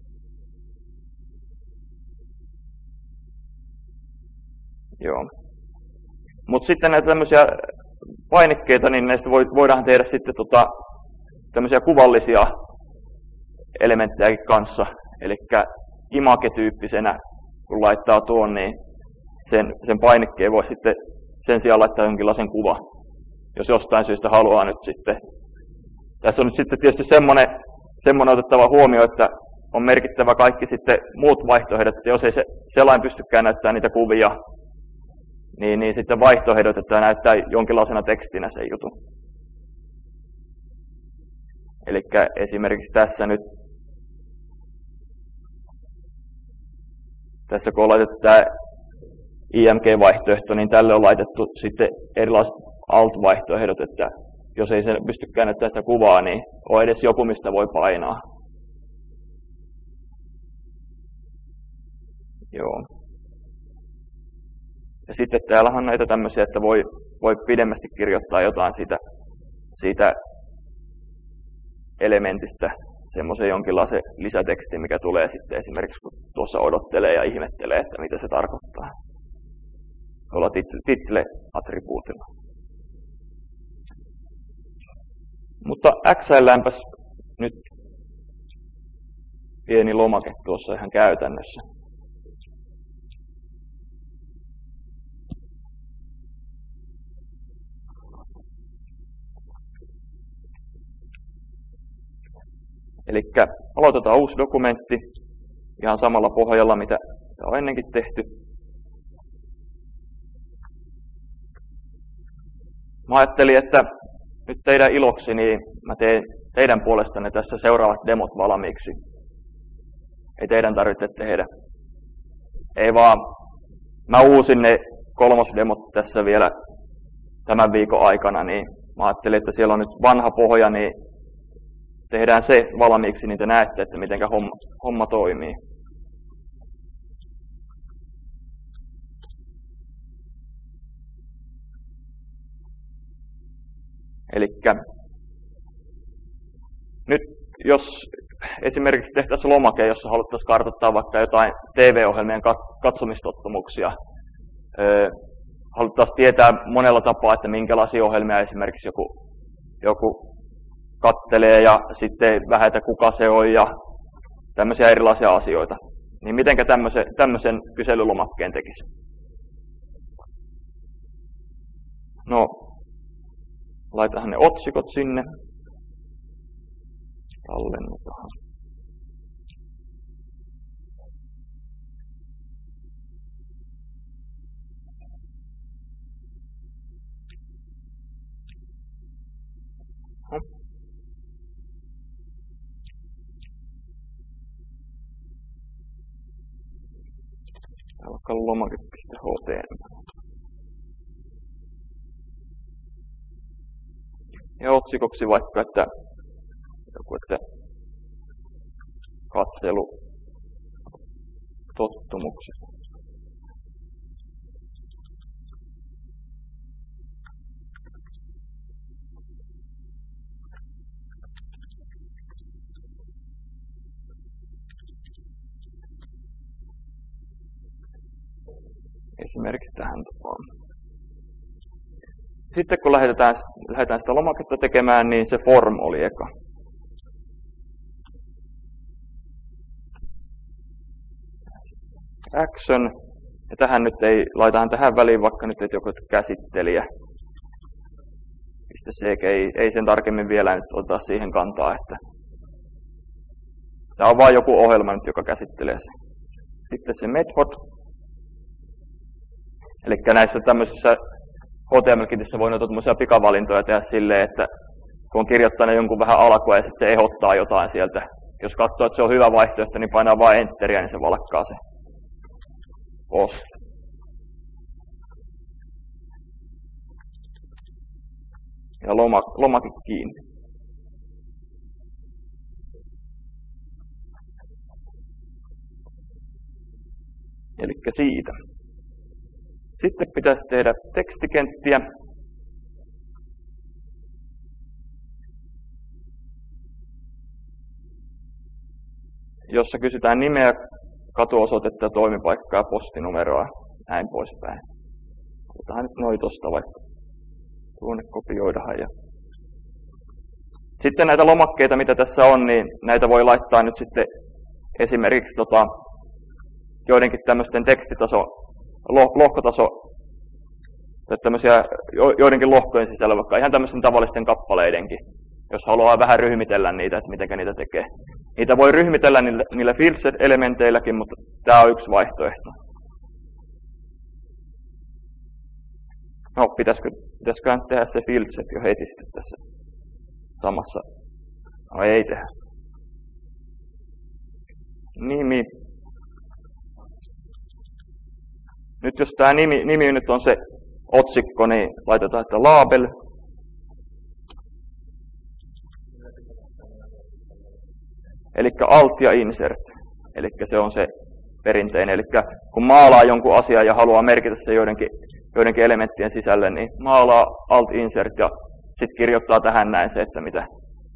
Joo. Mutta sitten näitä tämmöisiä painikkeita, niin näistä voidaan tehdä sitten tota, tämmöisiä kuvallisia elementtejäkin kanssa. Eli image-tyyppisenä, kun laittaa tuon, niin sen, sen painikkeen voi sitten sen sijaan laittaa jonkinlaisen kuva. jos jostain syystä haluaa nyt sitten. Tässä on nyt sitten tietysti semmoinen, semmoinen otettava huomio, että on merkittävä kaikki sitten muut vaihtoehdot, että jos ei se selain pystykään näyttämään niitä kuvia, niin, niin sitten vaihtoehdot, että näyttää jonkinlaisena tekstinä se jutun. Eli esimerkiksi tässä nyt, tässä kun on laitettu tämä I M G-vaihtoehto, niin tälle on laitettu sitten erilaiset alt-vaihtoehdot, että jos ei se pystykään näyttämään sitä kuvaa, niin on edes joku, mistä voi painaa. Joo. Ja sitten täällä on näitä tämmöisiä, että voi, voi pidemmästi kirjoittaa jotain siitä, siitä elementistä, semmoisen jonkinlaisen lisätekstin, mikä tulee sitten esimerkiksi, kun tuossa odottelee ja ihmettelee, että mitä se tarkoittaa. Tuolla title-attribuutilla. Mutta Xlläänpäs nyt pieni lomake tuossa ihan käytännössä. Eli aloitetaan uusi dokumentti ihan samalla pohjalla, mitä on ennenkin tehty. Mä ajattelin, että nyt teidän iloksi niin mä teen teidän puolestanne tässä seuraavat demot valmiiksi. Ei teidän tarvitse tehdä. Ei vaan, mä uusin ne kolmosdemot tässä vielä tämän viikon aikana, niin mä ajattelin, että siellä on nyt vanha pohja, niin tehdään se valmiiksi, niin te näette, että miten homma, homma toimii. Elikkä nyt jos esimerkiksi tehtäisiin lomake, jossa haluttaisiin kartoittaa vaikka jotain T V-ohjelmien katsomistottumuksia, haluttaisiin tietää monella tapaa, että minkälaisia ohjelmia esimerkiksi joku, joku kattelee ja sitten vähän, että kuka se on ja tämmöisiä erilaisia asioita. Niin mitenkä tämmöisen, tämmöisen kyselylomakkeen tekisi? No, laitahan ne otsikot sinne. Tallennetaan. Vaikka lomake.html. Ja otsikoksi vaikka, että joku, että katselu tottumukset. Esimerkiksi tähän tapaan. Sitten kun lähdetään, lähdetään sitä lomaketta tekemään, niin se form oli eka. Action. Ja tähän nyt ei, laitahan tähän väliin vaikka nyt joku käsittelijä. .cg ei, ei sen tarkemmin vielä nyt ottaa siihen kantaa, että tämä on vain joku ohjelma nyt, joka käsittelee sen. Sitten se method. Eli näissä tämmöisissä H T M L-kitissä voi noita tämmöisiä pikavalintoja tehdä silleen, että kun on kirjoittanut jonkun vähän alkua ja sitten ehdottaa jotain sieltä. Jos katsoo, että se on hyvä vaihtoehto, niin painaa vain enteriä, niin se valkkaa se post. Ja loma, lomake kiinni. Eli siitä. Sitten pitäisi tehdä tekstikenttiä. Jossa kysytään nimeä, katuosoitetta, toimipaikkaa, postinumeroa, näin poispäin. Otetaan nyt noin tosta vaikka. Tuonne kopioidaan. Ja sitten näitä lomakkeita, mitä tässä on, niin näitä voi laittaa nyt sitten esimerkiksi tota, joidenkin tämmöisten tekstitaso, lohkotaso tai tämmöisiä joidenkin lohkojen sisällä, vaikka ihan tämmöisten tavallisten kappaleidenkin, jos haluaa vähän ryhmitellä niitä, että miten niitä tekee. Niitä voi ryhmitellä niillä, niillä fieldset-elementeilläkin, mutta tämä on yksi vaihtoehto. No, pitäisikö, pitäisiköhän tehdä se fieldset jo heti sitten tässä samassa? No, ei tehdä. Nimi. Nyt jos tämä nimi, nimi nyt on se otsikko, niin laitetaan, että label. Eli alt ja insert. Eli se on se perinteinen. Eli kun maalaa jonkun asian ja haluaa merkitä se joidenkin, joidenkin elementtien sisälle, niin maalaa alt insert ja sitten kirjoittaa tähän näin se, että mitä.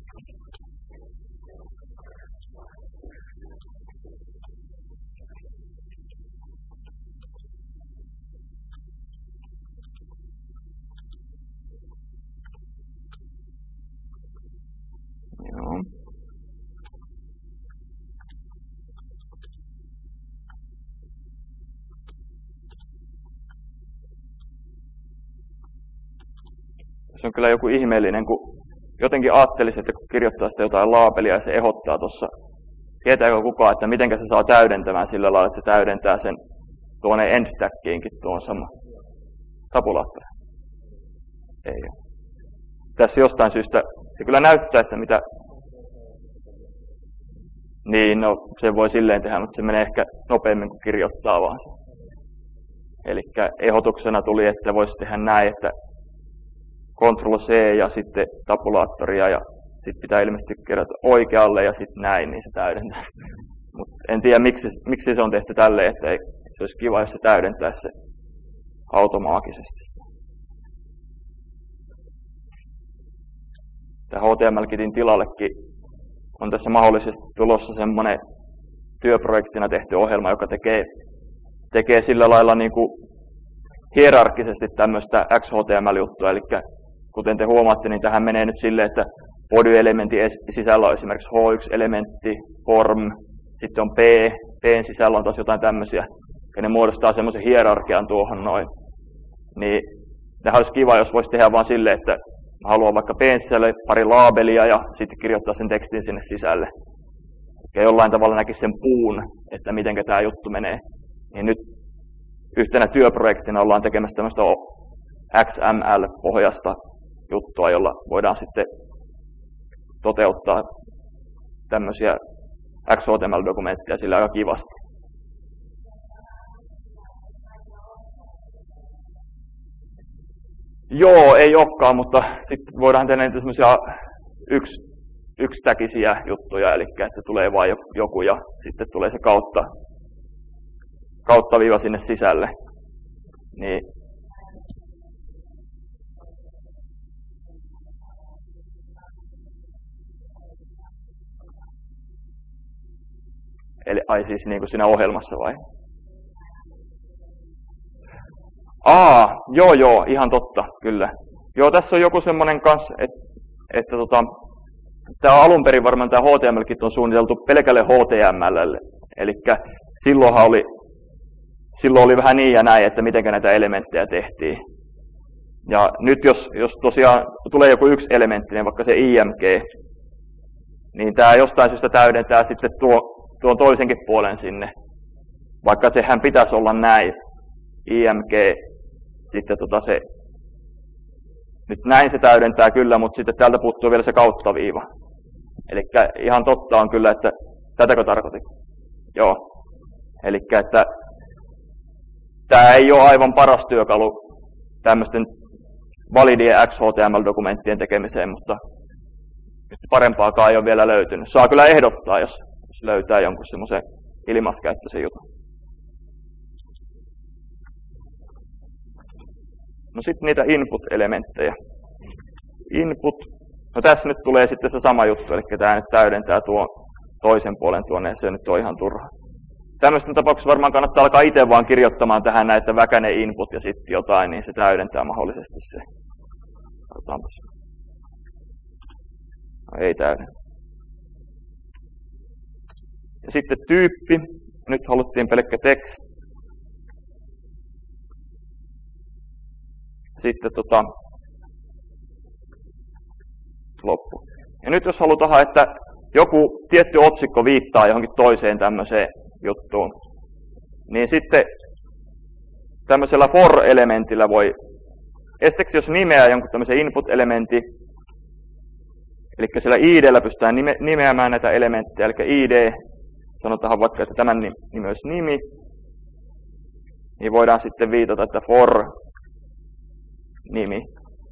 Joo. Se on kyllä joku ihmeellinen, kun jotenkin ajattelisin, että kun kirjoittaa sitä jotain laabelia ja se ehdottaa tuossa, tietääkö kukaan, että miten se saa täydentämään sillä lailla, että se täydentää sen tuonne endstackiinkin tuon sama tabulaattori. Ei ole. Tässä jostain syystä se kyllä näyttää, että mitä. Niin, no se voi silleen tehdä, mutta se menee ehkä nopeammin kuin kirjoittaa vaan. Eli ehdotuksena tuli, että voisi tehdä näin, että Ctrl C ja sitten tabulaattoria ja sitten pitää ilmeisesti kirjoittaa oikealle ja sitten näin, niin se täydentää. Mut en tiedä miksi, miksi se on tehty tälleen, että ei, se olisi kiva, jos se täydentäisi se automaagisesti. Tämä H T M L-kitin tilallekin on tässä mahdollisesti tulossa semmoinen työprojektina tehty ohjelma, joka tekee, tekee sillä lailla niin kuin hierarkkisesti tämmöistä X H T M L-juttua. Eli kuten te huomaatte, niin tähän menee nyt silleen, että body-elementin sisällä on esimerkiksi H yksi-elementti, form, sitten on P, P:n sisällä on taas jotain tämmöisiä, ja ne muodostaa semmoisen hierarkian tuohon noin. Niin nehän olisi kiva, jos voisi tehdä vaan silleen, että mä haluan vaikka P:n sisälle pari laabelia ja sitten kirjoittaa sen tekstin sinne sisälle. Ja jollain tavalla näkisi sen puun, että miten tämä juttu menee. Niin nyt yhtenä työprojektina ollaan tekemässä tämmöistä X M L-pohjasta juttua, jolla voidaan sitten toteuttaa tämmöisiä X H T M L-dokumentteja sillä aika kivasti. Joo, ei olekaan, mutta sitten voidaan tehdä niitä semmoisia yksi, yksitäkisiä juttuja, eli että tulee vain joku ja sitten tulee se kautta, kauttaviiva sinne sisälle. Niin. Eli ai siis niin kuin siinä ohjelmassa vai? Aa, joo joo, ihan totta, kyllä. Joo, tässä on joku semmoinen kanssa, että, että tota, tämä alun perin varmaan tämä H T M L-kit on suunniteltu pelkälle H T M L:lle. Eli silloinhan oli, silloin oli vähän niin ja näin, että miten näitä elementtejä tehtiin. Ja nyt jos, jos tosiaan tulee joku yksi elementti, niin vaikka se I M G, niin tämä jostain syystä täydentää sitten tuo, tuon toisenkin puolen sinne. Vaikka sehän pitäisi olla näin, I M G, sitten tota se, nyt näin se täydentää kyllä, mutta sitten täältä puuttuu vielä se kauttaviiva. Eli ihan totta on kyllä, että tätäkö tarkoitin? Joo. Eli että tämä ei ole aivan paras työkalu tämmöisten validien X H T M L-dokumenttien tekemiseen, mutta parempaakaan ei ole vielä löytynyt. Saa kyllä ehdottaa, jos, jos löytää jonkun semmoisen ilmaiskäyttöisen jutun. No sitten niitä input-elementtejä. Input, no tässä nyt tulee sitten se sama juttu, eli tämä nyt täydentää tuon toisen puolen tuonne, ja se nyt on ihan turha. Tämmöisten tapauksessa varmaan kannattaa alkaa itse vaan kirjoittamaan tähän näitä väkäne input ja sitten jotain, niin se täydentää mahdollisesti se. Katsotaanpas. No ei täydennä. Ja sitten tyyppi. Nyt haluttiin pelkkä teksti. sitten tota, loppu. Ja nyt jos halutaan, että joku tietty otsikko viittaa johonkin toiseen tämmöiseen juttuun, niin sitten tämmöisellä for-elementillä voi, esteksi jos nimeää jonkun tämmöisen input-elementin, eli sillä id:llä pystytään nime, nimeämään näitä elementtejä, eli id, sanotaan vaikka, että tämän nimi olisi nimi, niin voidaan sitten viitata, että for nimi.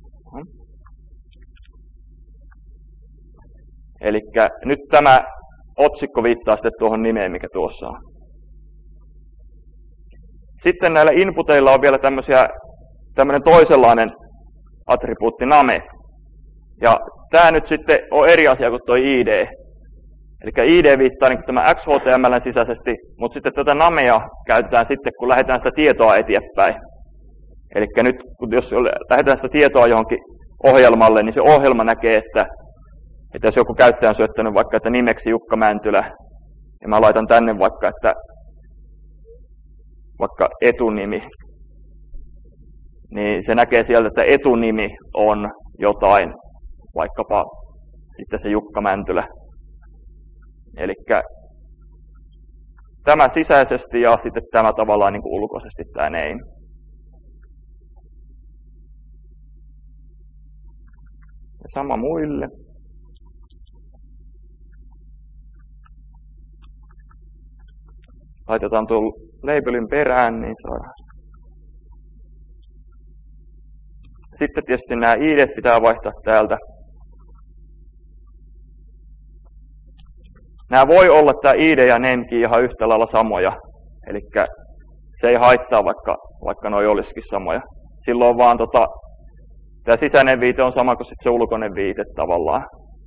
Eli nyt tämä otsikko viittaa sitten tuohon nimeen, mikä tuossa on. Sitten näillä inputeilla on vielä tämmöinen toisenlainen attribuutti name. Ja tämä nyt sitten on eri asia kuin tuo id. Eli id viittaa niin tämä X H T M L sisäisesti, mutta sitten tätä namea käytetään sitten, kun lähdetään sitä tietoa eteenpäin. Eli nyt, kun jos lähdetään sitä tietoa johonkin ohjelmalle, niin se ohjelma näkee, että, että jos joku käyttäjä on syöttänyt vaikka, että nimeksi Jukka Mäntylä, ja mä laitan tänne vaikka, että vaikka etunimi, niin se näkee sieltä, että etunimi on jotain, vaikkapa sitten se Jukka Mäntylä. Eli tämä sisäisesti ja sitten tämä tavallaan niin kuin ulkoisesti tämä name. Ja sama muille. Laitetaan tuon labelin perään, niin saadaan. Sitten tietysti nämä id:t pitää vaihtaa täältä. Nämä voi olla tämä id ja namekin ihan yhtä lailla samoja. Eli se ei haittaa, vaikka, vaikka noi olisikin samoja. Silloin vaan tota, tämä sisäinen viite on sama kuin sit se ulkoinen viite tavallaan.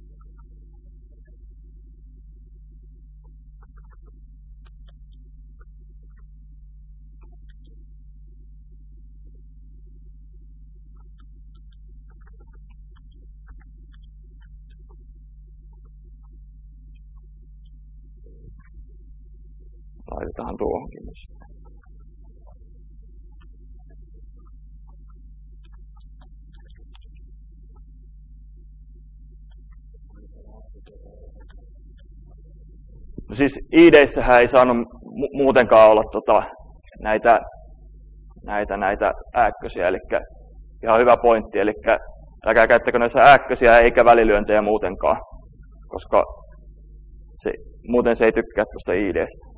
Laitetaan tuohonkin myös. No siis I D:ssähän ei saanut mu- muutenkaan olla tota, näitä, näitä, näitä ääkkösiä, eli ihan hyvä pointti, eli älkää käyttäkö näissä ääkkösiä eikä välilyöntejä muutenkaan, koska se, muuten se ei tykkää tuosta I D:stä.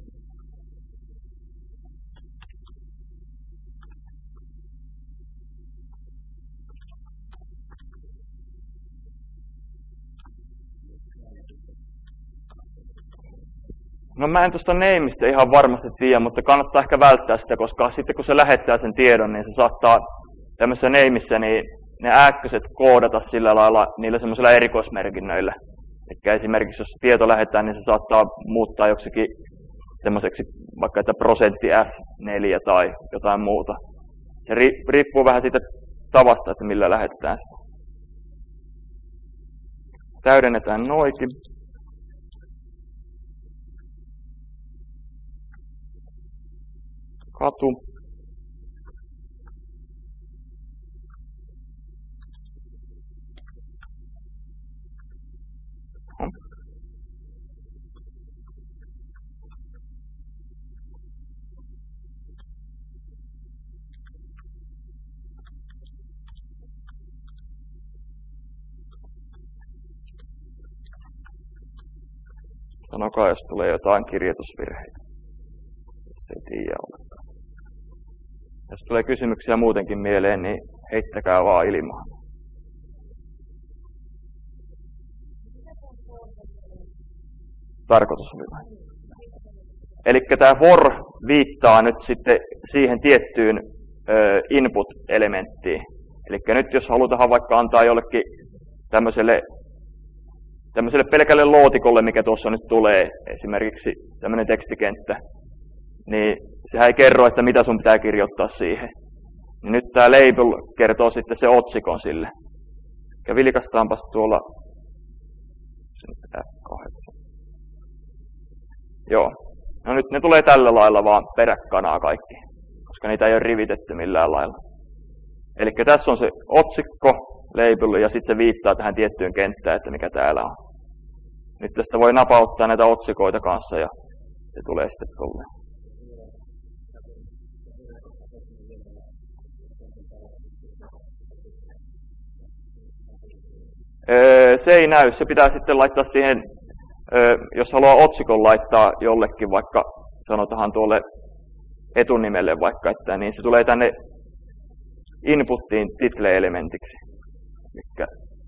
No mä en tuosta nameista ihan varmasti tiedä, mutta kannattaa ehkä välttää sitä, koska sitten kun se lähettää sen tiedon, niin se saattaa tämmöisessä nameissa niin ne ääkköset koodata sillä lailla niillä semmoisilla erikoismerkinnöillä. Eli esimerkiksi jos tieto lähetetään, niin se saattaa muuttaa joksikin semmoiseksi vaikka että prosentti F neljä tai jotain muuta. Se riippuu vähän siitä tavasta, että millä lähetetään sitä. Täydennetään noikin. Katu. Sanokaa, jos tulee jotain kirjoitusvirheitä. Jos ei tiedä ollenkaan. Jos tulee kysymyksiä muutenkin mieleen, niin heittäkää vaan ilmaan. Tarkoitus oli vain. Eli tämä for viittaa nyt sitten siihen tiettyyn ö, input-elementtiin. Eli nyt jos halutaan vaikka antaa jollekin tämmöiselle, tämmöiselle pelkälle lootikolle, mikä tuossa nyt tulee, esimerkiksi tämmöinen tekstikenttä, niin sehän ei kerro, että mitä sun pitää kirjoittaa siihen. Niin nyt tämä label kertoo sitten se otsikon sille. Ja vilkastaanpas tuolla F kahdeksan. Joo. No nyt ne tulee tällä lailla vaan peräkanaa kaikki, koska niitä ei ole rivitetty millään lailla. Eli tässä on se otsikko, label ja sitten se viittaa tähän tiettyyn kenttään, että mikä täällä on. Nyt tästä voi napauttaa näitä otsikoita kanssa ja se tulee sitten tuolle. Se ei näy, se pitää sitten laittaa siihen, jos haluaa otsikon laittaa jollekin, vaikka sanotaan tuolle etunimelle vaikka, että niin se tulee tänne inputtiin title-elementiksi. Mikä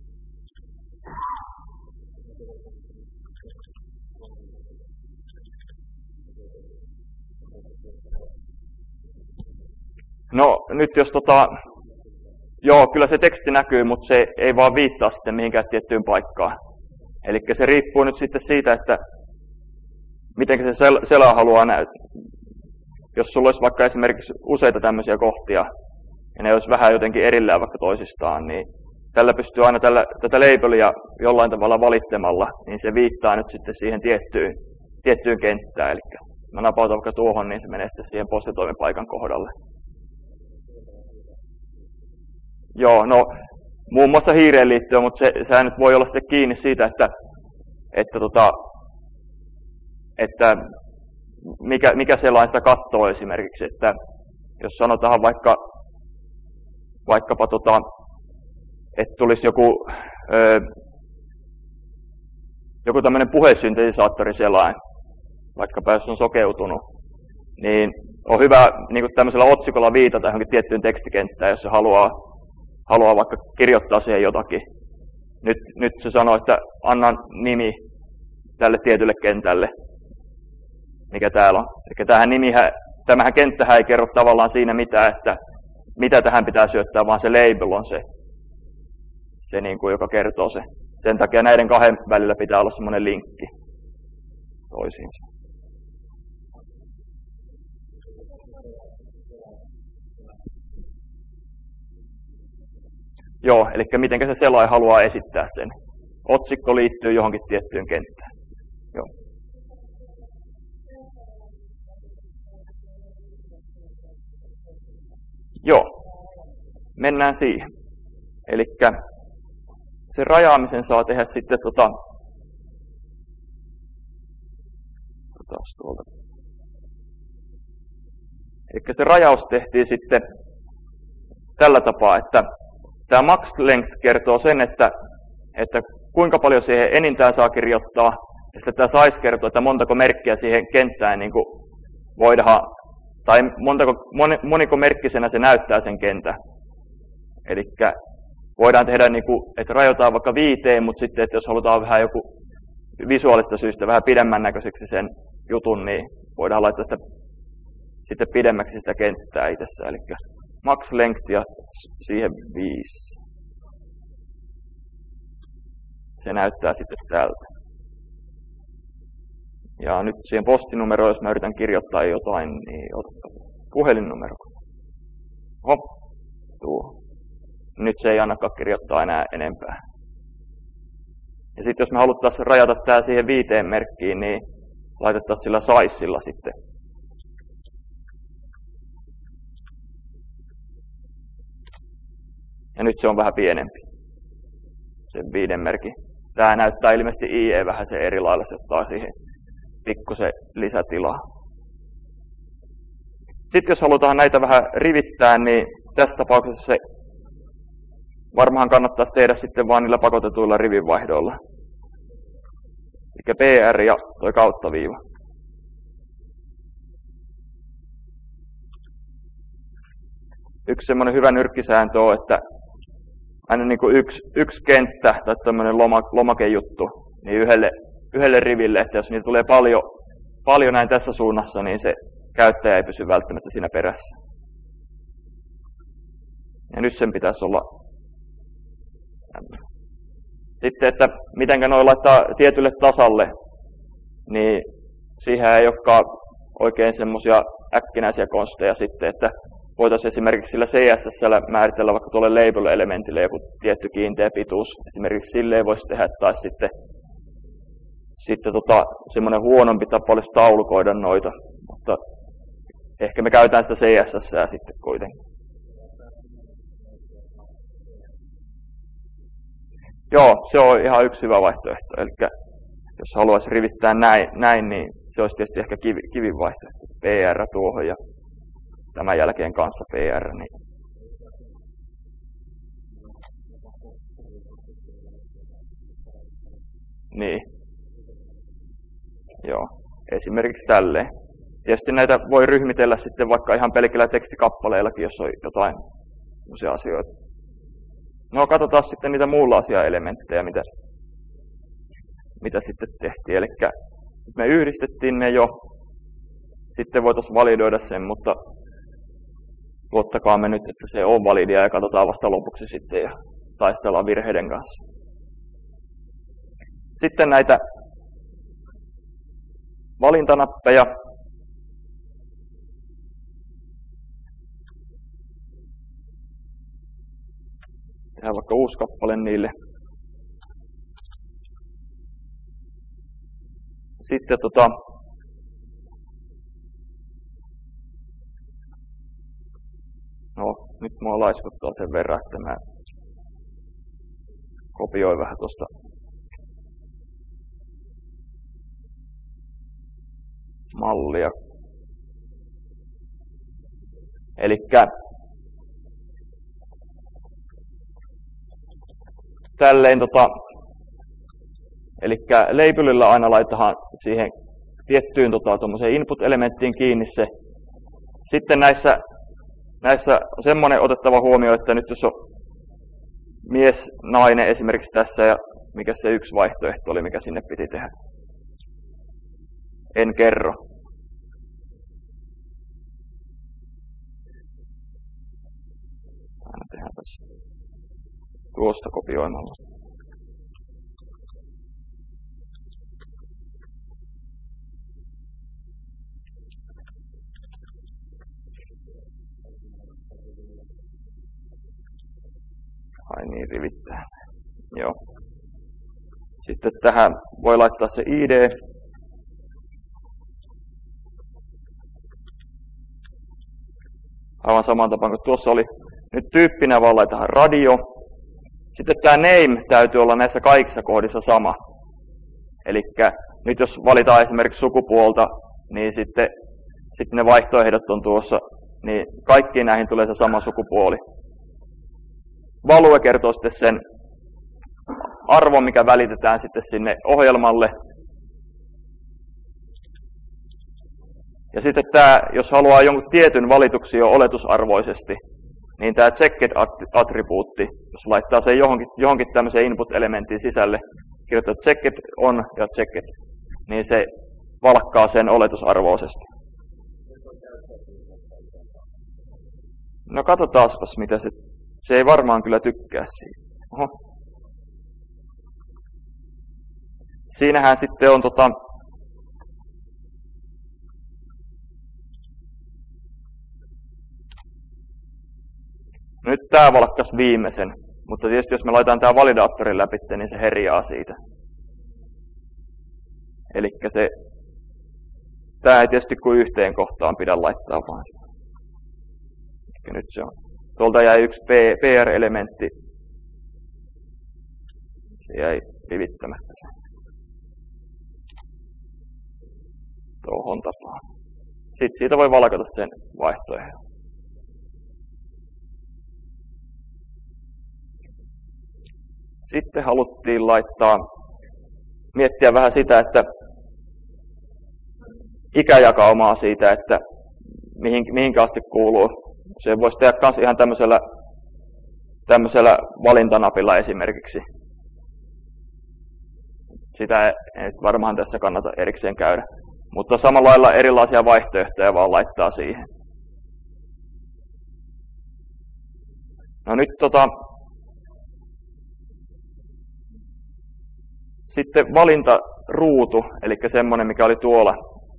no nyt jos tota, joo kyllä se teksti näkyy, mutta se ei vaan viittaa sitten mihinkään tiettyyn paikkaan. Eli se riippuu nyt sitten siitä, että miten se sel- selaa haluaa näyttää. Jos sulla olisi vaikka esimerkiksi useita tämmöisiä kohtia, ja ne olisi vähän jotenkin erillään vaikka toisistaan, niin tällä pystyy aina tällä, tätä labelia jollain tavalla valittamalla, niin se viittaa nyt sitten siihen tiettyyn, tiettyyn kenttään. Eli mä napautan vaikka tuohon, niin se menee sitten siihen postitoimipaikan kohdalle. Joo, no muun muassa hiireen liittyen, mutta se, sehän nyt voi olla sitten kiinni siitä, että, että, tota, että mikä, mikä selain sitä katsoo esimerkiksi. Että jos sanotaan vaikka, vaikkapa, tota, että tulisi joku, ö, joku tämmöinen puhesyntetisaattoriselain, vaikkapa jos on sokeutunut, niin on hyvä niin kuin tämmöisellä otsikolla viitata johonkin tiettyyn tekstikenttään, jos se haluaa, haluaa vaikka kirjoittaa siihen jotakin. Nyt, nyt se sanoo, että annan nimi tälle tietylle kentälle, mikä täällä on. Eli tämähän, nimihän, tämähän kenttähän ei kerro tavallaan siinä mitään, että mitä tähän pitää syöttää, vaan se label on se, se niin kuin, joka kertoo se. Sen takia näiden kahden välillä pitää olla semmoinen linkki toisiinsa. Joo, eli miten se selaaja haluaa esittää sen. Otsikko liittyy johonkin tiettyyn kenttään. Joo. Joo, mennään siihen. Eli sen rajaamisen saa tehdä sitten tota, tuolta. Eli se rajaus tehtiin sitten tällä tapaa, että tämä max length kertoo sen, että, että kuinka paljon siihen enintään saa kirjoittaa, ja sitten tämä size kertoo, että montako merkkiä siihen kenttään niin kuin voidaan, tai montako, moniko merkkisenä se näyttää sen kentän. Eli voidaan tehdä, niin kuin, että rajoitetaan vaikka viiteen, mutta sitten, että jos halutaan vähän joku visuaalista syystä vähän pidemmän näköiseksi sen jutun, niin voidaan laittaa sitä sitten pidemmäksi sitä kenttää itsessään. Eli max length ja siihen viisi. Se näyttää sitten tältä. Ja nyt siihen postinumeroon, jos mä yritän kirjoittaa jotain, niin puhelinnumero. Hop, tuo. Nyt se ei annakaan kirjoittaa enää enempää. Ja sitten jos me haluttaisiin rajata tämä siihen viiteen merkkiin, niin laitettaisiin sillä sizeilla sitten. Ja nyt se on vähän pienempi, se viiden merkki. Tämä näyttää ilmeisesti I E vähän se eri lailla, se ottaa siihen pikkusen lisätilaa. Sitten jos halutaan näitä vähän rivittää, niin tässä tapauksessa se varmaan kannattaisi tehdä sitten vain niillä pakotetuilla rivinvaihdoilla. Eli P R ja tuo kauttaviiva. Yksi semmoinen hyvä nyrkkisääntö on, että aina niin kuin yksi, yksi kenttä tai tämmöinen loma, lomakejuttu niin yhdelle, yhdelle riville, että jos niitä tulee paljon, paljon näin tässä suunnassa, niin se käyttäjä ei pysy välttämättä siinä perässä. Ja nyt sen pitäisi olla. Sitten, että mitenkä noin laittaa tietylle tasalle, niin siihen ei olekaan oikein semmoisia äkkinäisiä konsteja sitten, että voitaisiin esimerkiksi sillä C S S:llä määritellä vaikka tuolle label-elementille joku tietty kiinteä pituus. Esimerkiksi silleen voisi tehdä, tai sitten, sitten tota, semmoinen huonompi tapa olisi taulukoida noita. Mutta ehkä me käytetään sitä C S S:ää sitten kuitenkin. Joo, se on ihan yksi hyvä vaihtoehto. Eli jos haluaisi rivittää näin, näin niin se olisi tietysti ehkä kivi, kivin vaihtoehto. P R tuohon ja tämän jälkeen kanssa P R. Niin. Niin. Joo, esimerkiksi tälleen. Tietysti näitä voi ryhmitellä sitten vaikka ihan pelkillä tekstikappaleillakin, jos on jotain uusia asioita. No katsotaan sitten niitä muunlaisia elementtejä, mitä, mitä sitten tehtiin. Eli me yhdistettiin ne jo. Sitten voitaisiin validoida sen, mutta luottakaamme nyt, että se on validia ja katsotaan vasta lopuksi sitten ja taistellaan virheiden kanssa. Sitten näitä valintanappeja. Tehdään vaikka uusi kappale niille. Sitten tota, no nyt mua laiskuttaa sen verran, että mä kopioin vähän tuosta mallia. Elikkä tälleen tota, elikkä labelilla aina laitetaan siihen tiettyyn tota, input-elementtiin kiinni se. Sitten näissä, näissä on semmoinen otettava huomio, että nyt jos on mies, nainen esimerkiksi tässä ja mikä se yksi vaihtoehto oli, mikä sinne piti tehdä. En kerro. Aina tehdäänpäs tuosta kopioimalla. Ai niin, rivittää. Joo. Sitten tähän voi laittaa se I D. Aivan saman tapaan kuin tuossa oli. Nyt tyyppinä vaan laitetaan radio. Sitten tämä name täytyy olla näissä kaikissa kohdissa sama. Eli nyt jos valitaan esimerkiksi sukupuolta, niin sitten, sitten ne vaihtoehdot on tuossa. Niin kaikkiin näihin tulee se sama sukupuoli. Value kertoo sitten sen arvon, mikä välitetään sitten sinne ohjelmalle. Ja sitten tämä, jos haluaa jonkun tietyn valituksen jo oletusarvoisesti, niin tämä checked-attribuutti, jos laittaa sen johonkin, johonkin tämmöiseen input-elementin sisälle, kirjoittaa checked on ja checked, niin se valkkaa sen oletusarvoisesti. No katsotaanpas, mitä se... Se ei varmaan kyllä tykkää siitä. Oho. Siinähän sitten on tota... Nyt tää valkkas viimeisen. Mutta tietysti jos me laitetaan tää validaattorin läpi, niin se herjaa siitä. Elikkä se... Tää ei tietysti kuin yhteen kohtaan pidä laittaa vaan. Elikkä nyt se on. Tuolta jäi yksi P R-elementti. Se jäi rivittämättä. Tuohon tapaan. Sitten siitä voi valkata sen vaihtoehdon. Sitten haluttiin laittaa, miettiä vähän sitä, että ikäjakaumaa siitä, että mihin, mihinkä asti kuuluu. Se voisi tehdä myös ihan tämmöisellä, tämmöisellä valintanapilla esimerkiksi. Sitä ei varmaan tässä kannata erikseen käydä. Mutta samalla lailla erilaisia vaihtoehtoja vaan laittaa siihen. No nyt tota... Sitten valintaruutu, eli semmoinen mikä oli tuolla.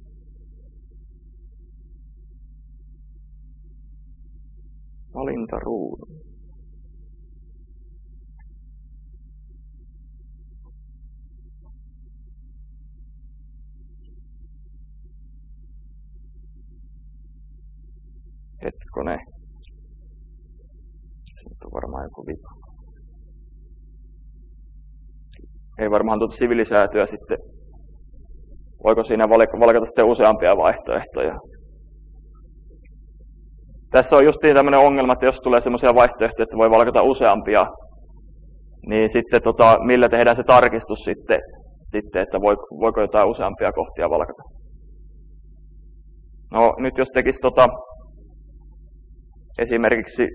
Valintaruutu. Hetkone. Siitä on varmaan joku vika. ei varmaan tuota siviilisäätyä sitten, voiko siinä valkata sitten useampia vaihtoehtoja. Tässä on justiin tämmöinen ongelma, että jos tulee semmoisia vaihtoehtoja, että voi valkata useampia, niin sitten tota, millä tehdään se tarkistus sitten, sitten että voiko jotain useampia kohtia valkata. No nyt jos tekisi tota, esimerkiksi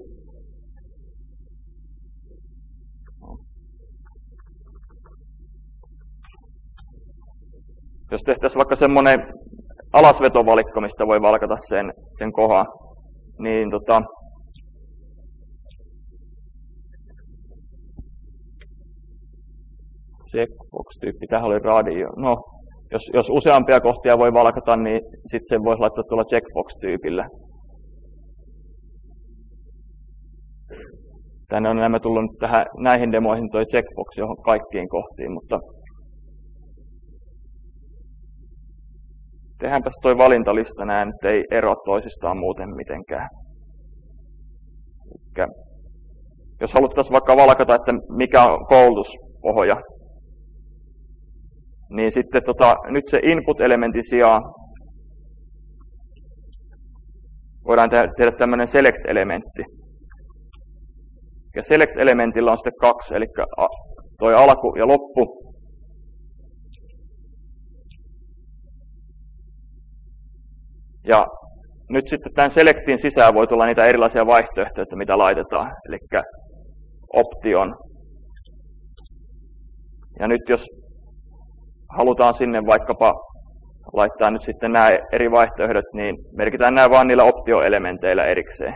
jos tehtäisiin vaikka semmoinen alasvetovalikko, mistä voi valkata sen, sen kohan, niin tota, checkbox-tyyppi, tämähän oli radio. No, jos, jos useampia kohtia voi valkata, niin sitten sen voisi laittaa tuolla checkbox-tyypillä. Tänne on nämä tullut nyt tähän, näihin demoihin tuo checkbox johon kaikkiin kohtiin, mutta tehdäänpäs tuo valintalista, nämä nyt ei eroa toisistaan muuten mitenkään. Elikkä, jos haluttaisiin vaikka valkata, että mikä on koulutuspohja, niin sitten tota, nyt se input-elementin sijaan voidaan tehdä, tehdä tämmöinen select-elementti. Ja select-elementillä on sitten kaksi, eli toi alku ja loppu. Ja nyt sitten tämän selectin sisään voi tulla niitä erilaisia vaihtoehtoja, että mitä laitetaan, eli option. Ja nyt jos halutaan sinne vaikkapa laittaa nyt sitten nämä eri vaihtoehdot, niin merkitään nämä vaan niillä optioelementeillä erikseen.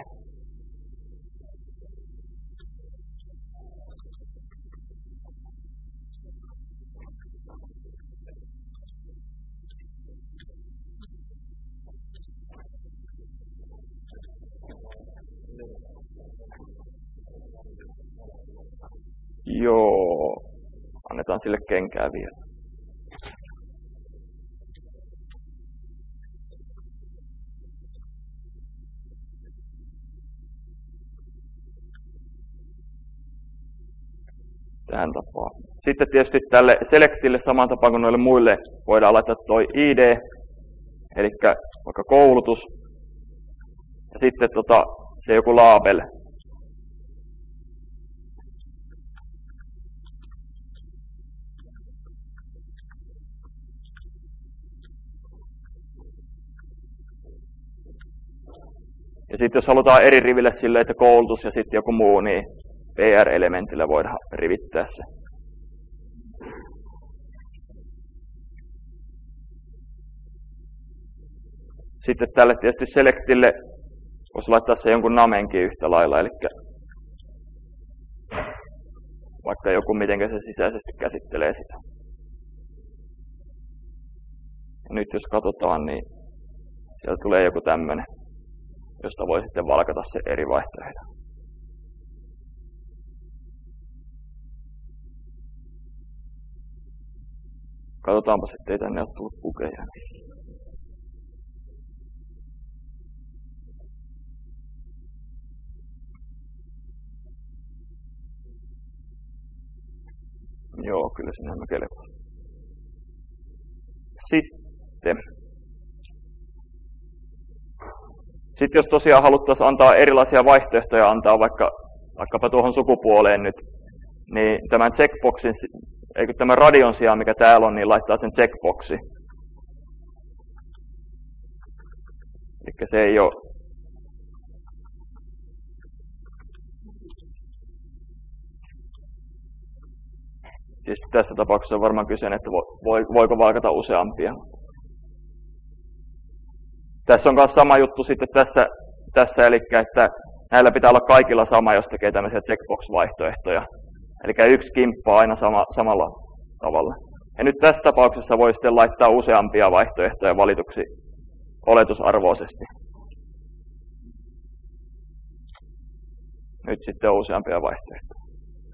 Joo, annetaan sille kenkää vielä. Tähän tapaan. Sitten tietysti tälle selectille saman tapaan kuin noille muille voidaan laittaa toi I D, eli vaikka koulutus, ja sitten tota, se joku label. Ja sitten jos halutaan eri riville sille, että koulutus ja sitten joku muu, niin P R-elementillä voidaan rivittää se. Sitten tälle tietysti selectille voisi laittaa se jonkun namenkin yhtä lailla, eli vaikka joku miten se sisäisesti käsittelee sitä. Ja nyt jos katsotaan, niin siellä tulee joku tämmöinen, josta voi sitten valkata se eri vaihtoehdon. Katsotaanpa, ettei tänne ole tullut bugeja. Joo, kyllä sinne mä kelpaan. Sitten. Sitten jos tosiaan haluttaisiin antaa erilaisia vaihtoehtoja, antaa vaikka, vaikkapa tuohon sukupuoleen nyt, niin tämän checkboxin, eikö tämän radion sijaan, mikä täällä on, niin laittaa sen checkboxi. Eli se ei ole siis tässä tapauksessa on varmaan kyse, että voiko valkata useampia. Tässä on myös sama juttu sitten tässä, tässä, eli että näillä pitää olla kaikilla sama, jos tekee tämmöisiä checkbox-vaihtoehtoja. Eli yksi kimppaa aina sama, samalla tavalla. Ja nyt tässä tapauksessa voi sitten laittaa useampia vaihtoehtoja valituksi oletusarvoisesti. Nyt sitten on useampia vaihtoehtoja.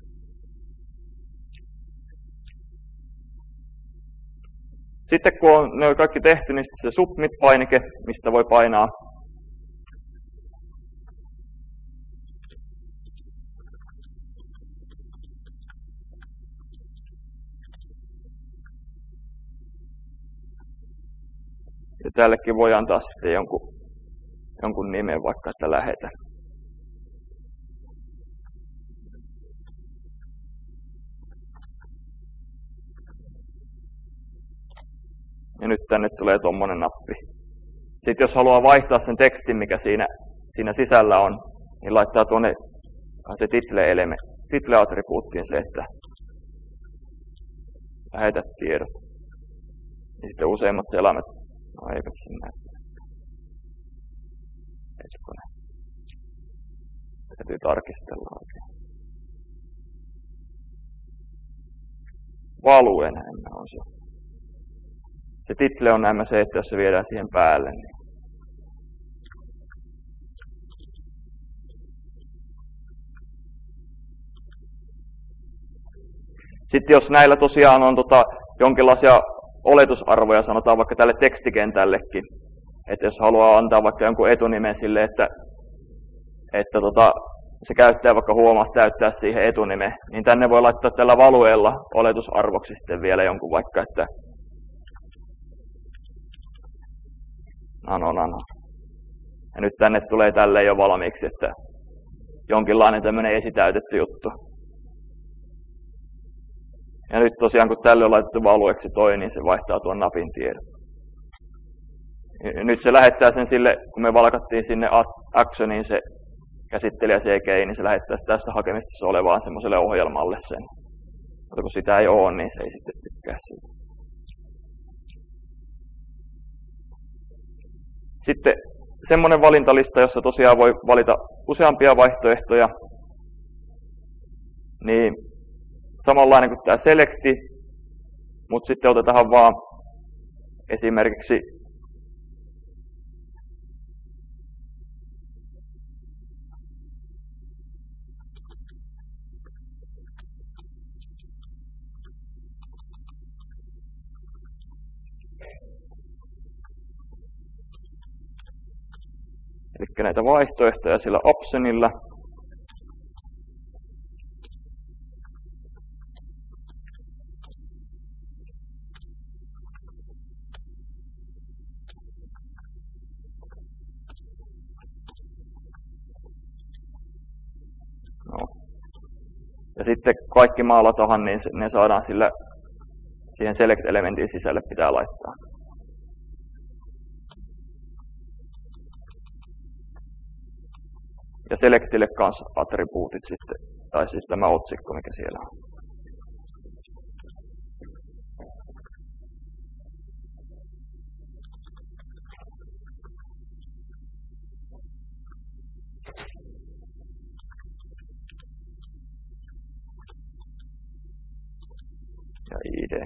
Sitten kun on ne on kaikki tehty, niin sitten se submit-painike, mistä voi painaa. Ja tällekin voi antaa sitten jonkun, jonkun nimen, vaikka että lähetä. Ja nyt tänne tulee tommonen nappi. Sitten jos haluaa vaihtaa sen tekstin, mikä siinä, siinä sisällä on, niin laittaa tuonne se title-elementti, title-attribuuttiin se, että lähetä tiedot. Ja sitten useimmat selaimet, no eipä sen näyttää. Hetkonen. Täytyy tarkistella oikein. Value näemmä on se. Se title on näemmä se, että jos se viedään siihen päälle, niin sitten jos näillä tosiaan on tota, jonkinlaisia oletusarvoja, sanotaan vaikka tälle tekstikentällekin, että jos haluaa antaa vaikka jonkun etunimen sille, että, että tota, se käyttäjä vaikka huomasi täyttää siihen etunimen, niin tänne voi laittaa tällä valueella oletusarvoksi sitten vielä jonkun vaikka, että nano, nano. Ja nyt tänne tulee tälleen jo valmiiksi, että jonkinlainen tämmöinen esitäytetty juttu. Ja nyt tosiaan kun tälle on laitettu valueeksi toi, niin se vaihtaa tuon napin tiedon. Ja nyt se lähettää sen sille, kun me valkattiin sinne actioniin se käsittelijä C G I, niin se lähettää tästä hakemistossa olevaan semmoiselle ohjelmalle sen. Mutta kun sitä ei ole, niin se ei sitten tykkää siitä. Sitten semmoinen valintalista, jossa tosiaan voi valita useampia vaihtoehtoja, niin samanlainen kuin tämä selecti, mutta sitten otetaan vaan esimerkiksi eli näitä vaihtoehtoja sillä optionilla. No. Ja sitten kaikki maalatahan, niin ne saadaan sillä siihen select-elementin sisälle pitää laittaa. Ja selectille kanssa attribuutit sitten, tai siis tämä otsikko, mikä siellä on. Ja I D.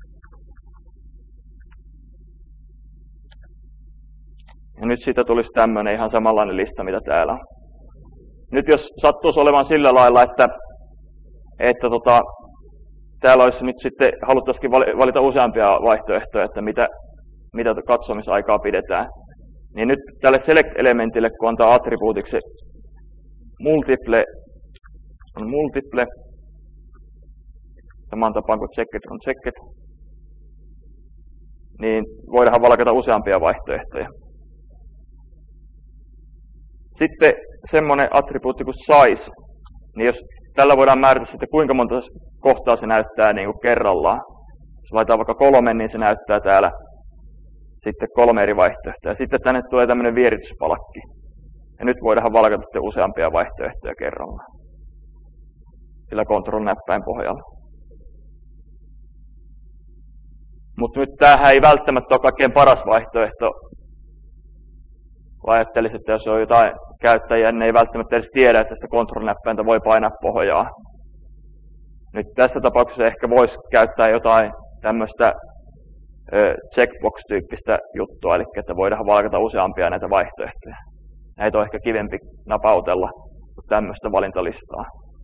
Ja nyt siitä tulisi tämmöinen ihan samanlainen lista, mitä täällä on. Nyt jos sattuisi olevan sillä lailla, että, että tota, täällä olisi nyt sitten haluttaisikin valita useampia vaihtoehtoja, että mitä, mitä katsomisaikaa pidetään, niin nyt tälle select-elementille, kun antaa attribuutiksi multiple, on multiple, samaan tapaan kuin checked on checked, niin voidaan valkata useampia vaihtoehtoja. Sitten semmoinen attribuutti kuin size, niin jos tällä voidaan määrätä sitten kuinka monta kohtaa se näyttää niin kuin kerrallaan. Jos laitetaan vaikka kolme, niin se näyttää täällä sitten kolme eri vaihtoehtoja. Sitten tänne tulee tämmöinen vierityspalkki. Ja nyt voidaan valkata sitten useampia vaihtoehtoja kerrallaan. Sillä control-näppäin pohjalla. Mutta nyt tämähän ei välttämättä ole kaikkein paras vaihtoehto. Ajattelisin, että jos on jotain käyttäjiä, niin ei välttämättä edes tiedä, että sitä control-näppäintä voi painaa pohjaa. Nyt tässä tapauksessa ehkä voisi käyttää jotain tämmöistä checkbox-tyyppistä juttua, eli että voidaan valkata useampia näitä vaihtoehtoja. Näitä on ehkä kivempi napautella kuin tämmöistä valintalistaa.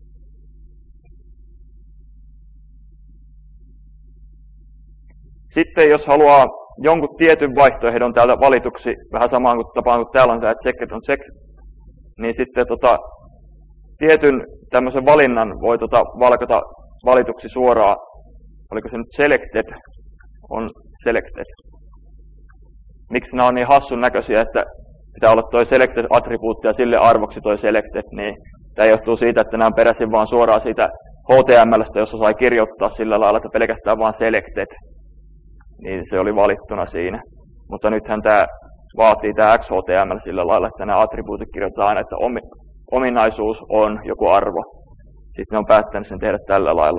Sitten jos haluaa jonkun tietyn vaihtoehdon täältä valituksi, vähän samaan kuin tapaan kuin täällä on tämä checked on checked, niin sitten tota, tietyn tämmöisen valinnan voi tota valkata valituksi suoraan, oliko se nyt selected, on selected. miksi nämä on niin hassun näköisiä, että pitää olla tuo selected-attribuutti ja sille arvoksi tuo selected, niin tämä johtuu siitä, että nämä on peräisin vaan suoraan siitä H T M L:stä, jossa sai kirjoittaa sillä lailla, että pelkästään vaan selected, niin se oli valittuna siinä. Mutta nythän tämä vaatii tämä X H T M L sillä lailla, että nämä attribuutit kirjoitetaan aina, että ominaisuus on joku arvo. Sitten ne on päättänyt sen tehdä tällä lailla.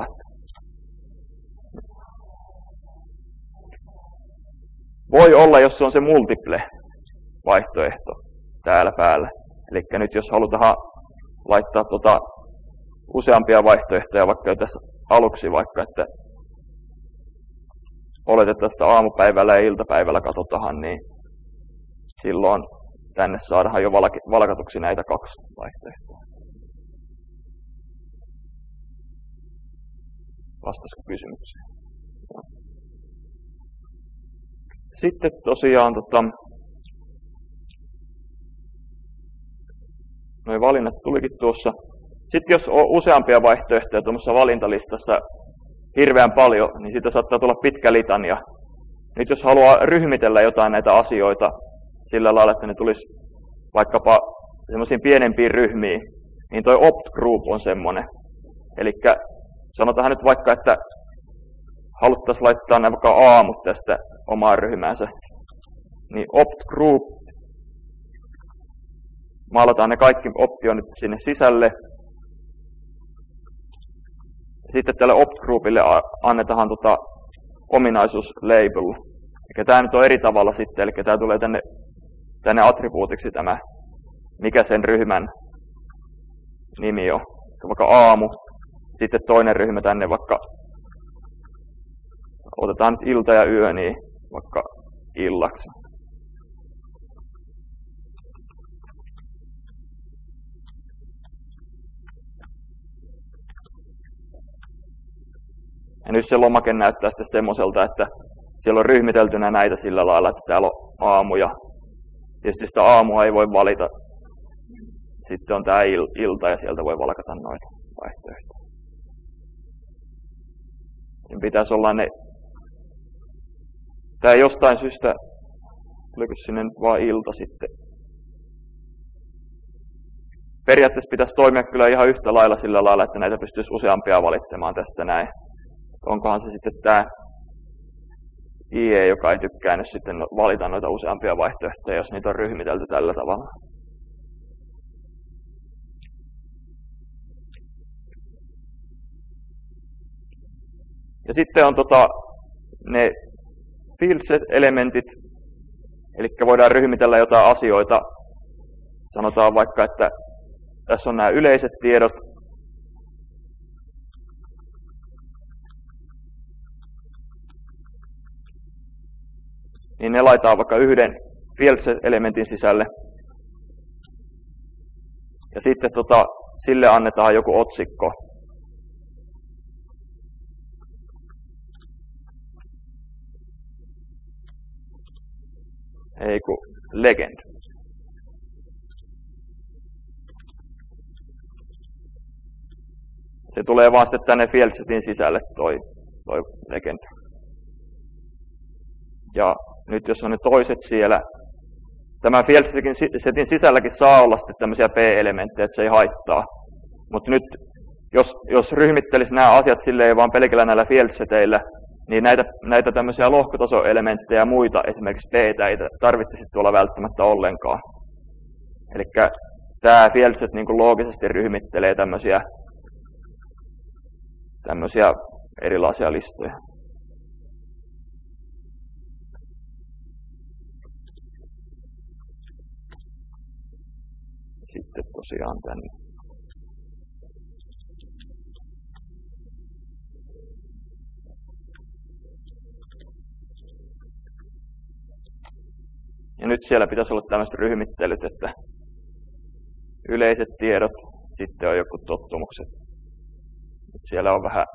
Voi olla, jos se on se multiple vaihtoehto täällä päällä. Eli nyt jos halutaan laittaa tuota useampia vaihtoehtoja, vaikka tässä aluksi vaikka, että oletetaan, että aamupäivällä ja iltapäivällä katsotaan, niin silloin tänne saadaan jo valkatuksi näitä kaksi vaihtoehtoa. Vastasiko kysymykseen? Sitten tosiaan tota, nuo valinnat tulikin tuossa. Sitten jos on useampia vaihtoehtoja tuossa valintalistassa hirveän paljon, niin siitä saattaa tulla pitkä litania. Nyt jos haluaa ryhmitellä jotain näitä asioita sillä lailla, että ne tulisi vaikkapa semmoisiin pienempiin ryhmiin, niin toi opt group on semmoinen. Eli sanotaan nyt vaikka, että haluttaisiin laittaa ne vaikka aamut tästä omaan ryhmäänsä, niin opt group, maalataan ne kaikki optionit sinne sisälle. Sitten tälle opt groupille annetaan tota ominaisuus label. Eli tämä nyt on eri tavalla sitten, eli tämä tulee tänne, tänne attribuutiksi tämä, mikä sen ryhmän nimi on. Vaikka aamu, sitten toinen ryhmä tänne vaikka, otetaan nyt ilta ja yö, niin vaikka illaksi. Ja nyt se lomake näyttää sitten semmoiselta, että siellä on ryhmiteltynä näitä sillä lailla, että täällä on aamuja. Tietysti sitä aamua ei voi valita. Sitten on tämä ilta ja sieltä voi valkata noita vaihtoehtoja. Siinä pitäisi olla ne. Tämä jostain syystä, tuliko sinne nyt vaan ilta sitten. Periaatteessa pitäisi toimia kyllä ihan yhtä lailla sillä lailla, että näitä pystyisi useampia valitsemaan tästä näin. Onkohan se sitten tämä I E, joka ei tykkää nyt sitten valita noita useampia vaihtoehtoja, jos niitä on ryhmitelty tällä tavalla. Ja sitten on tota, ne field set-elementit, eli voidaan ryhmitellä jotain asioita. Sanotaan vaikka, että tässä on nämä yleiset tiedot. Niin ne laitetaan vaikka yhden field set-elementin sisälle. Ja sitten tota, sille annetaan joku otsikko. Ei kun legend. Se tulee vaan sitten tänne field setin sisälle toi, toi legend. Ja nyt jos on ne toiset siellä, tämän field setin sisälläkin saa olla sitten tämmöisiä P-elementtejä, että se ei haittaa. Mutta nyt jos, jos ryhmittelisi nämä asiat silleen vaan pelkällä näillä field seteillä, niin näitä, näitä tämmöisiä lohkotasoelementtejä ja muita, esimerkiksi P:tä, ei tarvitsisi tuolla välttämättä ollenkaan. Eli tämä field set niin kuin loogisesti ryhmittelee tämmöisiä, tämmöisiä erilaisia listoja. Sitten tosiaan tänne. Ja nyt siellä pitäisi olla tämmöiset ryhmittelyt, että yleiset tiedot, sitten on joku tottumukset. Nyt siellä on vähän,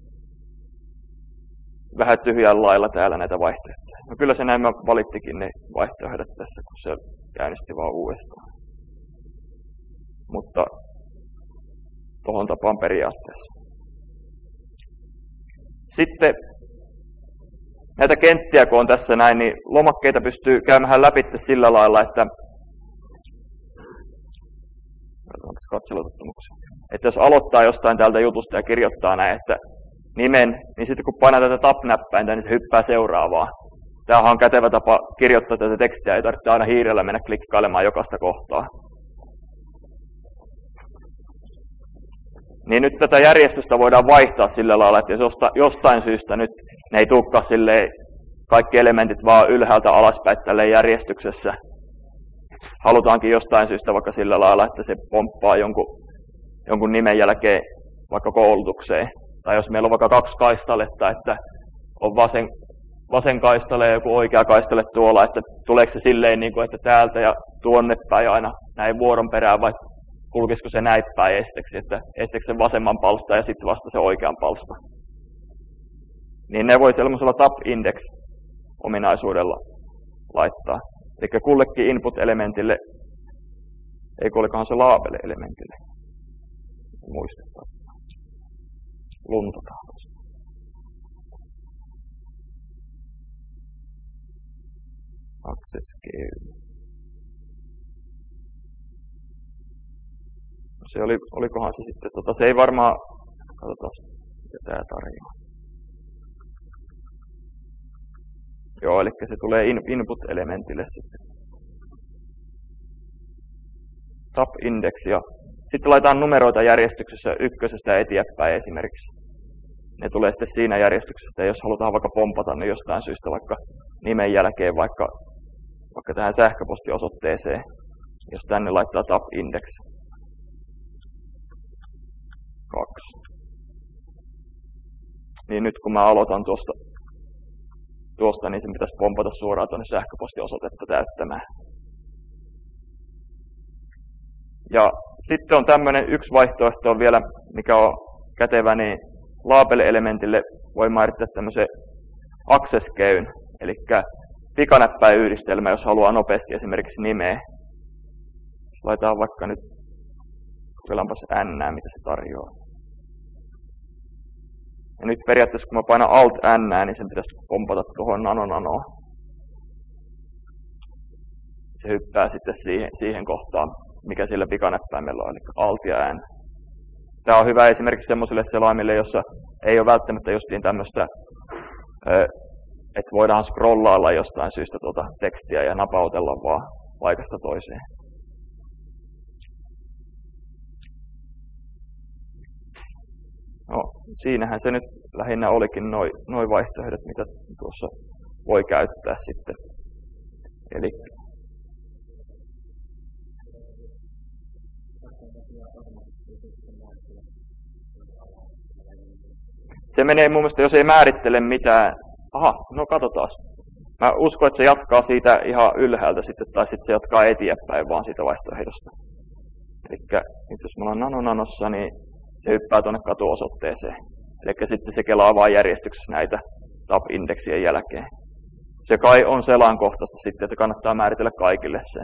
vähän tyhjän lailla täällä näitä vaihtoehtoja. No kyllä se näin mä valittikin ne vaihtoehdot tässä, kun se käynnisti vaan uudestaan. Mutta tohon tapaan periaatteessa. Sitten näitä kenttiä kun on tässä näin, niin lomakkeita pystyy käymään läpi sillä lailla, että että jos aloittaa jostain täältä jutusta ja kirjoittaa näin, että nimen, niin sitten kun painaa tätä tab-näppäintä, niin se hyppää seuraavaan. Tämähän on kätevä tapa kirjoittaa tätä tekstiä, ei tarvitse aina hiirellä mennä klikkailemaan jokaista kohtaa. Niin nyt tätä järjestystä voidaan vaihtaa sillä lailla, että jos jostain syystä nyt ne ei tulekaan silleen kaikki elementit vaan ylhäältä alaspäin tälle järjestyksessä. Halutaankin jostain syystä vaikka sillä lailla, että se pomppaa jonkun, jonkun nimen jälkeen vaikka koulutukseen. Tai jos meillä on vaikka kaksi kaistaletta, että on vasen, vasen kaistale ja joku oikea kaistale tuolla, että tuleeko se silleen, niin kuin, että täältä ja tuonne päin aina näin vuoron perään, vai kulkisiko se näin päin esteksi, että esteekö se vasemman palsta ja sitten vasta se oikean palsta. Niin ne voi sellaisella tab-index-ominaisuudella laittaa. Eli kullekin input-elementille, ei olikohan se label-elementille, muistetaan. Luntataan. Access scale. Se oli, olikohan se sitten, tota, se ei varmaan, katsotaan mitä tämä tarjoaa. Joo, eli se tulee in, input-elementille sitten. Tab-index ja sitten laitetaan numeroita järjestyksessä ykkösestä eteenpäin esimerkiksi. Ne tulee sitten siinä järjestyksessä, jos halutaan vaikka pompata, niin jostain syystä vaikka nimen jälkeen vaikka, vaikka tähän sähköpostiosoitteeseen, jos tänne laittaa tab-index kaksi. Niin nyt kun mä aloitan tuosta, tuosta niin sen pitäisi pompata suoraan tuonne sähköpostiosoitetta täyttämään. Ja sitten on tämmöinen yksi vaihtoehto on vielä, mikä on kätevä, niin label-elementille voi määrittää tämmöisen access-keyn, eli pikanäppäyhdistelmä, jos haluaa nopeasti esimerkiksi nimeä. Laitetaan vaikka nyt, kokeillaanpas N, mitä se tarjoaa. Ja nyt periaatteessa kun mä painan Alt N, niin sen pitäisi pompata tuohon nano nanoon. Se hyppää sitten siihen, siihen kohtaan, mikä sillä pikanäppäimellä on, eli Alt ja N. Tämä on hyvä esimerkiksi semmoisille selaimille, jossa ei ole välttämättä justiin tämmöistä, että voidaan scrollailla jostain syystä tuota tekstiä ja napautella vaan paikasta toiseen. No, siinähän se nyt lähinnä olikin noin noi vaihtoehdot, mitä tuossa voi käyttää sitten. Eli se menee mun mielestä, jos ei määrittele mitään. Aha, no katsotaan. Mä uskon, että se jatkaa siitä ihan ylhäältä sitten, tai sitten se jatkaa eteenpäin vaan siitä vaihtoehdosta. Eli nyt jos me ollaan nanonanossa, niin se hyppää tuonne katuosoitteeseen. Eli sitten se kelaa vaan järjestyksessä näitä tab-indeksien jälkeen. Se kai on selankohtaista sitten, että kannattaa määritellä kaikille sen.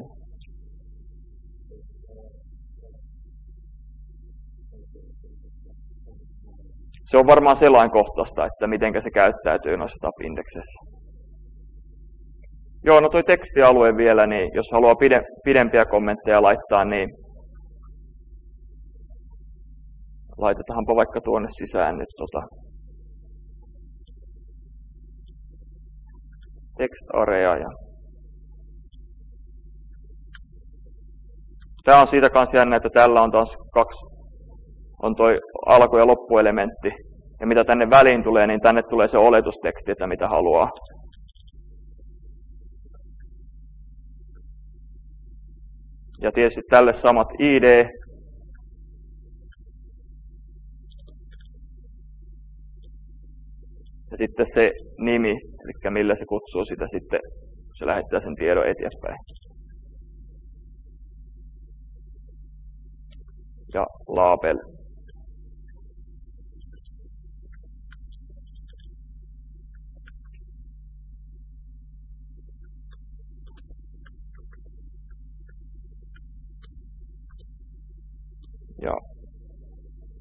Se on varmaan selainkohtaista, että miten se käyttäytyy noissa tab-indekseissä. Joo, no toi tekstialue vielä, niin jos haluaa pide, pidempiä kommentteja laittaa, niin laitetaanpa vaikka tuonne sisään nyt tota text area. Ja tää on siitä kans jännä, että tällä on taas kaksi, on toi alku- ja loppuelementti. Ja mitä tänne väliin tulee, niin tänne tulee se oletusteksti, että mitä haluaa. Ja tietysti tälle samat I D. Ja sitten se nimi, eli millä se kutsuu sitä sitten, kun se lähettää sen tiedon eteenpäin. Ja label. Ja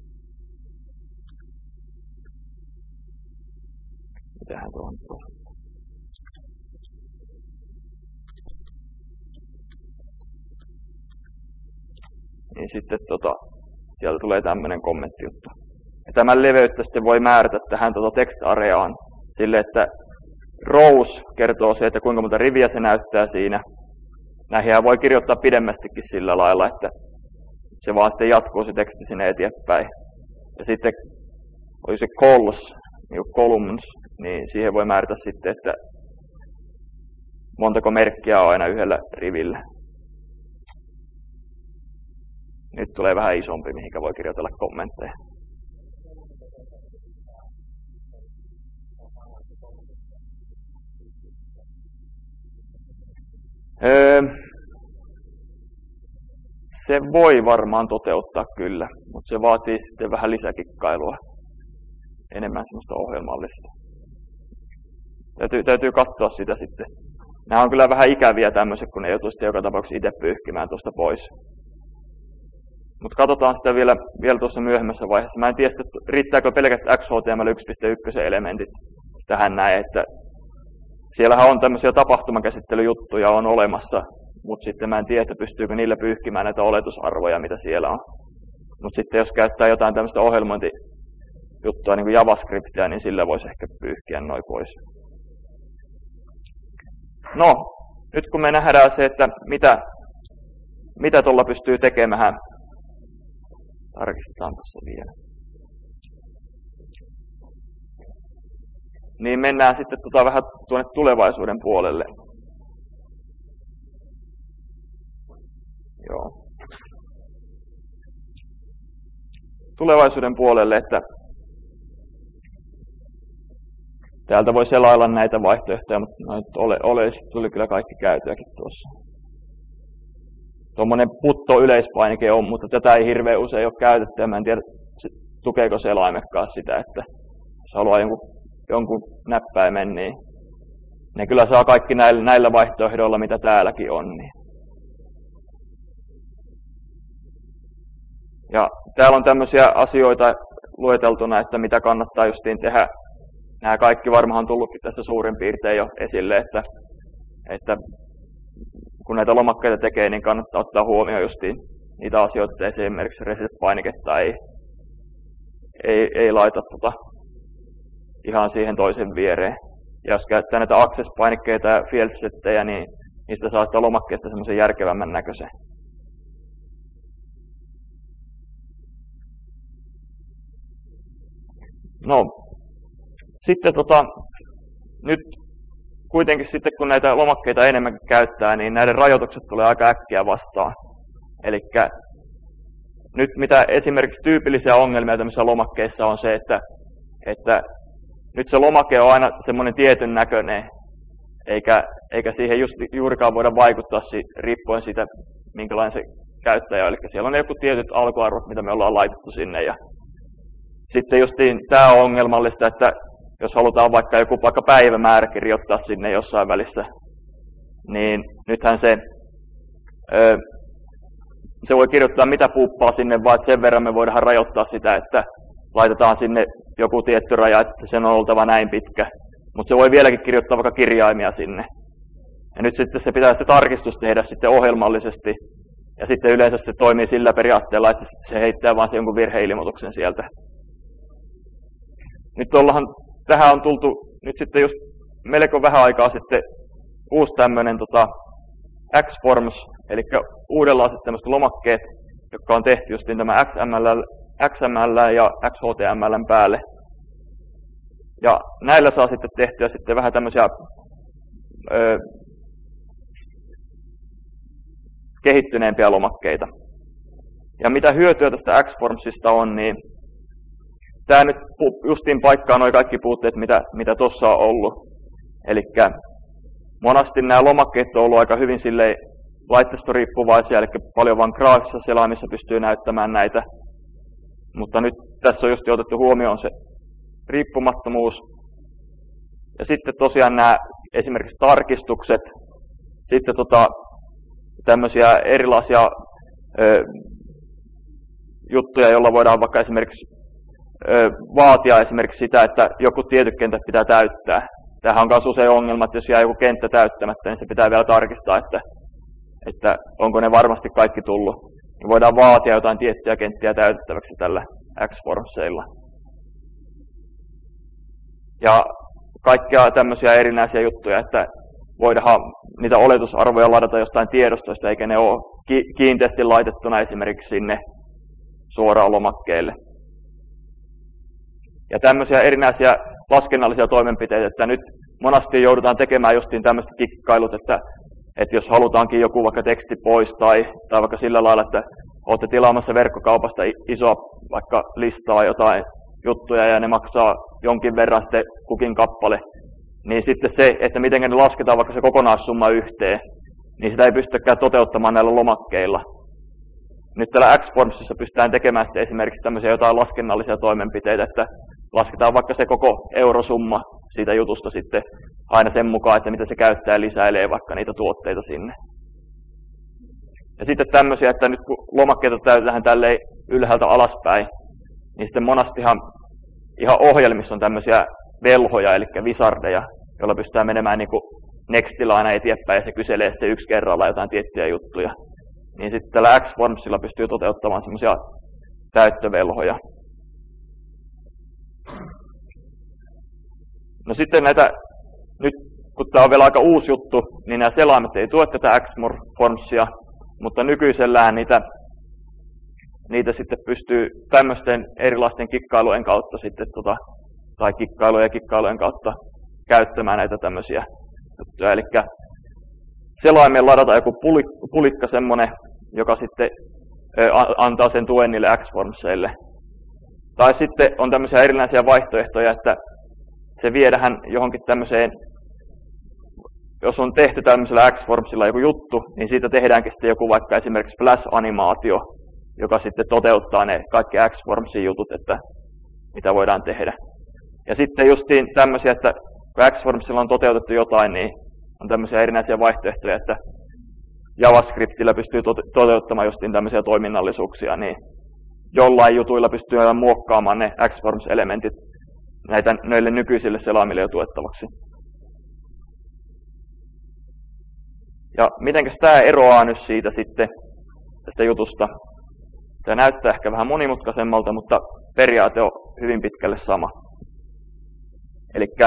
mitähän tuohon tuossa? niin sitten tota, sieltä tulee tämmöinen kommenttijuttu. Ja tämän leveyttä sitten voi määrätä tähän tota text-areaan sille, että rows kertoo se, että kuinka monta riviä se näyttää siinä. Näihin voi kirjoittaa pidemmästikin sillä lailla, että se vaan sitten jatkuu se teksti sinne eteenpäin. Ja sitten oli se cols, niin columns, niin siihen voi määrätä sitten, että montako merkkiä on aina yhdellä rivillä. Nyt tulee vähän isompi, mihinkä voi kirjoitella kommentteja. Öö, se voi varmaan toteuttaa kyllä, mutta se vaatii sitten vähän lisäkikkailua, enemmän semmoista ohjelmallista. Täytyy, täytyy katsoa sitä sitten. Nämä on kyllä vähän ikäviä tämmöiset, kun ne joutuu sitten joka tapauksessa itse pyyhkimään tuosta pois. Mutta katsotaan sitä vielä, vielä tuossa myöhemmässä vaiheessa. Mä en tiedä, että riittääkö pelkästään X H T M L yksi piste yksi elementit tähän näin, että siellähän on tämmöisiä tapahtumakäsittelyjuttuja on olemassa, mutta sitten mä en tiedä, että pystyykö niillä pyyhkimään näitä oletusarvoja, mitä siellä on. Mutta sitten jos käyttää jotain tämmöistä ohjelmointijuttua, niin kuin JavaScriptia, niin sillä voisi ehkä pyyhkiä noin pois. No, nyt kun me nähdään se, että mitä, mitä tuolla pystyy tekemään, tarkistetaan tässä vielä. Niin mennään sitten tota vähän tuonne tulevaisuuden puolelle. Joo. Tulevaisuuden puolelle, että täältä voi selailla näitä vaihtoehtoja, mutta oleellisesti tuli kyllä kaikki käytyäkin tuossa. Tuommoinen putto yleispainike on, mutta tätä ei hirveän usein ole käytetty ja mä en tiedä, tukeeko selaimekaan sitä, että jos haluaa jonkun, jonkun näppäimen, niin ne kyllä saa kaikki näillä, näillä vaihtoehdoilla, mitä täälläkin on. Niin. Ja täällä on tämmöisiä asioita lueteltuna, että mitä kannattaa justiin tehdä. Nämä kaikki varmaan on tullutkin tässä suurin piirtein jo esille, että, että kun näitä lomakkeita tekee, niin kannattaa ottaa huomioon justiin niitä asioita, että esimerkiksi reset-painiketta ei, ei, ei laita tota ihan siihen toisen viereen. Ja jos käyttää näitä access-painikkeita ja field-settejä, niin niistä saa sitä lomakkeesta semmoisen järkevämmän näköisen. No, sitten tota, nyt kuitenkin sitten kun näitä lomakkeita enemmän käyttää, niin näiden rajoitukset tulee aika äkkiä vastaan. Eli nyt mitä esimerkiksi tyypillisiä ongelmia tämmöisissä lomakkeissa on se, että, että nyt se lomake on aina semmoinen tietyn näköinen, eikä, eikä siihen just, juurikaan voida vaikuttaa riippuen siitä, minkälainen se käyttäjä on. Eli siellä on joku tietyt alkuarvot, mitä me ollaan laitettu sinne. Ja sitten justiin tämä on ongelmallista, että jos halutaan vaikka joku vaikka päivämäärä kirjoittaa sinne jossain välissä, niin nythän se, ö, se voi kirjoittaa mitä puuppaa sinne, vaan sen verran me voidaan rajoittaa sitä, että laitetaan sinne joku tietty raja, että sen on oltava näin pitkä. Mutta se voi vieläkin kirjoittaa vaikka kirjaimia sinne. Ja nyt sitten se pitää sitten tarkistus tehdä sitten ohjelmallisesti. Ja sitten yleensä se toimii sillä periaatteella, että se heittää vaan se jonkun virheilmoituksen sieltä. Nyt ollahan, tähän on tultu nyt sitten just melko vähän aikaa sitten uusi tämmöinen tota, Xforms, eli uudenlaiset tämmöiset lomakkeet, jotka on tehty just tämä X M L, X M L ja X H T M L päälle. Ja näillä saa sitten tehtyä sitten vähän tämmöisiä ö, kehittyneempiä lomakkeita. Ja mitä hyötyä tästä Xformsista on, niin tämä nyt justiin paikkaa nuo kaikki puutteet, mitä, mitä tuossa on ollut. Eli monasti nämä lomakkeet on ollut aika hyvin silleen laitteistoriippuvaisia, eli paljon vain graafisessa selaimissa pystyy näyttämään näitä. Mutta nyt tässä on just otettu huomioon se riippumattomuus. Ja sitten tosiaan nämä esimerkiksi tarkistukset, sitten tota, tämmöisiä erilaisia ö, juttuja, joilla voidaan vaikka esimerkiksi ö, vaatia esimerkiksi sitä, että joku tietyt kentät pitää täyttää. Tämähän on myös usein ongelma, että jos jää joku kenttä täyttämättä, niin se pitää vielä tarkistaa, että, että onko ne varmasti kaikki tullut. niin voidaan vaatia jotain tiettyjä kenttiä täytettäväksi tällä Xformsilla. Ja kaikkia tämmöisiä erinäisiä juttuja, että voidaan niitä oletusarvoja ladata jostain tiedostoista, eikä ne ole kiinteästi laitettuna esimerkiksi sinne suoraan lomakkeelle. Ja tämmöisiä erinäisiä laskennallisia toimenpiteitä, että nyt monasti joudutaan tekemään justiin tämmöiset kikkailut, että, että jos halutaankin joku vaikka teksti pois tai, tai vaikka sillä lailla, että olette tilaamassa verkkokaupasta isoa vaikka listaa jotain juttuja ja ne maksaa jonkin verran sitten kukin kappale, niin sitten se, että miten ne lasketaan vaikka se kokonaissumma yhteen, niin sitä ei pystytäkään toteuttamaan näillä lomakkeilla. Nyt täällä Xformsissa pystytään tekemään sitten esimerkiksi tämmöisiä jotain laskennallisia toimenpiteitä, että lasketaan vaikka se koko eurosumma siitä jutusta sitten aina sen mukaan, että mitä se käyttäjä lisäilee vaikka niitä tuotteita sinne. Ja sitten tämmöisiä, että nyt kun lomakkeita täytetään tälleen ylhäältä alaspäin, niin sitten monastihan ihan ohjelmissa on tämmöisiä velhoja, eli wizardeja, joilla pystytään menemään niin kuin nextillä aina eteenpäin ja se kyselee sitten yksi kerralla jotain tiettyjä juttuja. Niin sitten tällä Xformsilla pystyy toteuttamaan semmoisia täyttövelhoja. No sitten näitä, nyt kun tämä on vielä aika uusi juttu, niin nämä selaimet ei tue tätä Xformsia, mutta nykyisellään niitä, niitä sitten pystyy tämmöisten erilaisten kikkailujen kautta sitten, tota, tai kikkailujen ja kikkailujen kautta käyttämään näitä tämmöisiä juttuja. Eli selaimeen ladata joku pulikka semmoinen, joka sitten antaa sen tuen niille Xformseille. Tai sitten on tämmöisiä erinäisiä vaihtoehtoja, että se viedään johonkin tämmöiseen, jos on tehty tämmöisellä Xformsilla joku juttu, niin siitä tehdäänkin sitten joku vaikka esimerkiksi Flash-animaatio, joka sitten toteuttaa ne kaikki Xformsin jutut, että mitä voidaan tehdä. Ja sitten justiin tämmöisiä, että kun Xformsilla on toteutettu jotain, niin on tämmöisiä erinäisiä vaihtoehtoja, että JavaScriptillä pystyy toteuttamaan justiin tämmöisiä toiminnallisuuksia, niin jollain jutuilla pystyy muokkaamaan ne Xforms-elementit näitä noille nykyisille selaimille jo tuettavaksi. Ja mitenkäs tämä eroaa nyt siitä sitten tästä jutusta? Tämä näyttää ehkä vähän monimutkaisemmalta, mutta periaate on hyvin pitkälle sama. Elikkä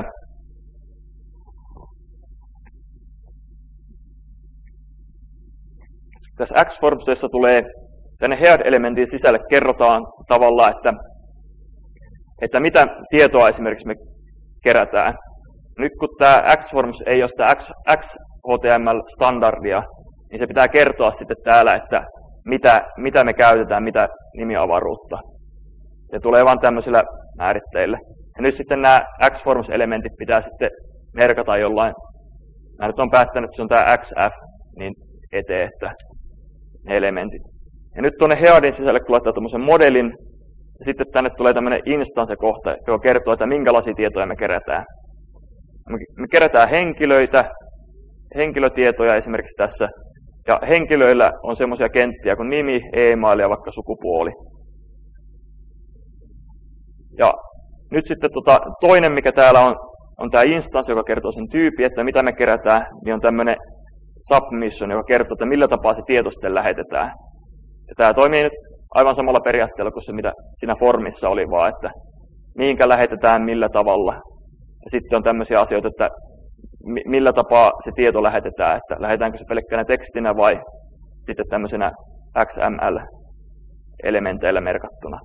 tässä Xformsissa tulee tänne head-elementin sisälle kerrotaan tavallaan, että, että mitä tietoa esimerkiksi me kerätään. Nyt kun tämä Xforms ei ole sitä X H T M L-standardia, niin se pitää kertoa sitten täällä, että mitä, mitä me käytetään, mitä nimiavaruutta. Se tulee vain tämmöisillä määritteillä. Ja nyt sitten nämä Xforms-elementit pitää sitten merkata jollain. Mä nyt on päättänyt, että se on tämä X F niin eteen, että ne elementit. Ja nyt tuonne headin sisälle kun laittaa tämmöisen modelin, ja sitten tänne tulee tämmöinen instance-kohta, joka kertoo, että minkälaisia tietoja me kerätään. Me kerätään henkilöitä, henkilötietoja esimerkiksi tässä, ja henkilöillä on semmoisia kenttiä kuin nimi, e-mail ja vaikka sukupuoli. Ja nyt sitten tota, toinen, mikä täällä on, on tämä instance, joka kertoo sen tyypin, että mitä me kerätään, niin on tämmöinen submission, joka kertoo, että millä tapaa se tieto sitten lähetetään. Ja tämä toimii nyt aivan samalla periaatteella kuin se, mitä siinä formissa oli, vaan että mihinkä lähetetään, millä tavalla. Ja sitten on tämmöisiä asioita, että millä tapaa se tieto lähetetään, että lähetäänkö se pelkkänä tekstinä vai sitten tämmöisenä X M L-elementeillä merkattuna.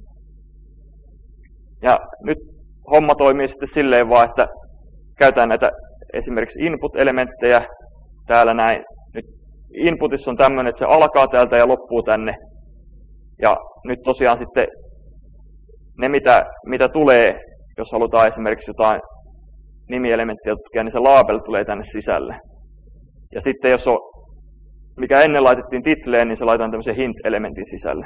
Ja nyt homma toimii sitten silleen vaan, että käytetään näitä esimerkiksi input-elementtejä täällä näin. Nyt inputissa on tämmöinen, että se alkaa täältä ja loppuu tänne. Ja nyt tosiaan sitten ne, mitä, mitä tulee, jos halutaan esimerkiksi jotain nimielementtiä tutkia, niin se label tulee tänne sisälle. Ja sitten jos on, mikä ennen laitettiin titleen, niin se laitetaan tämmöisen hint-elementin sisälle.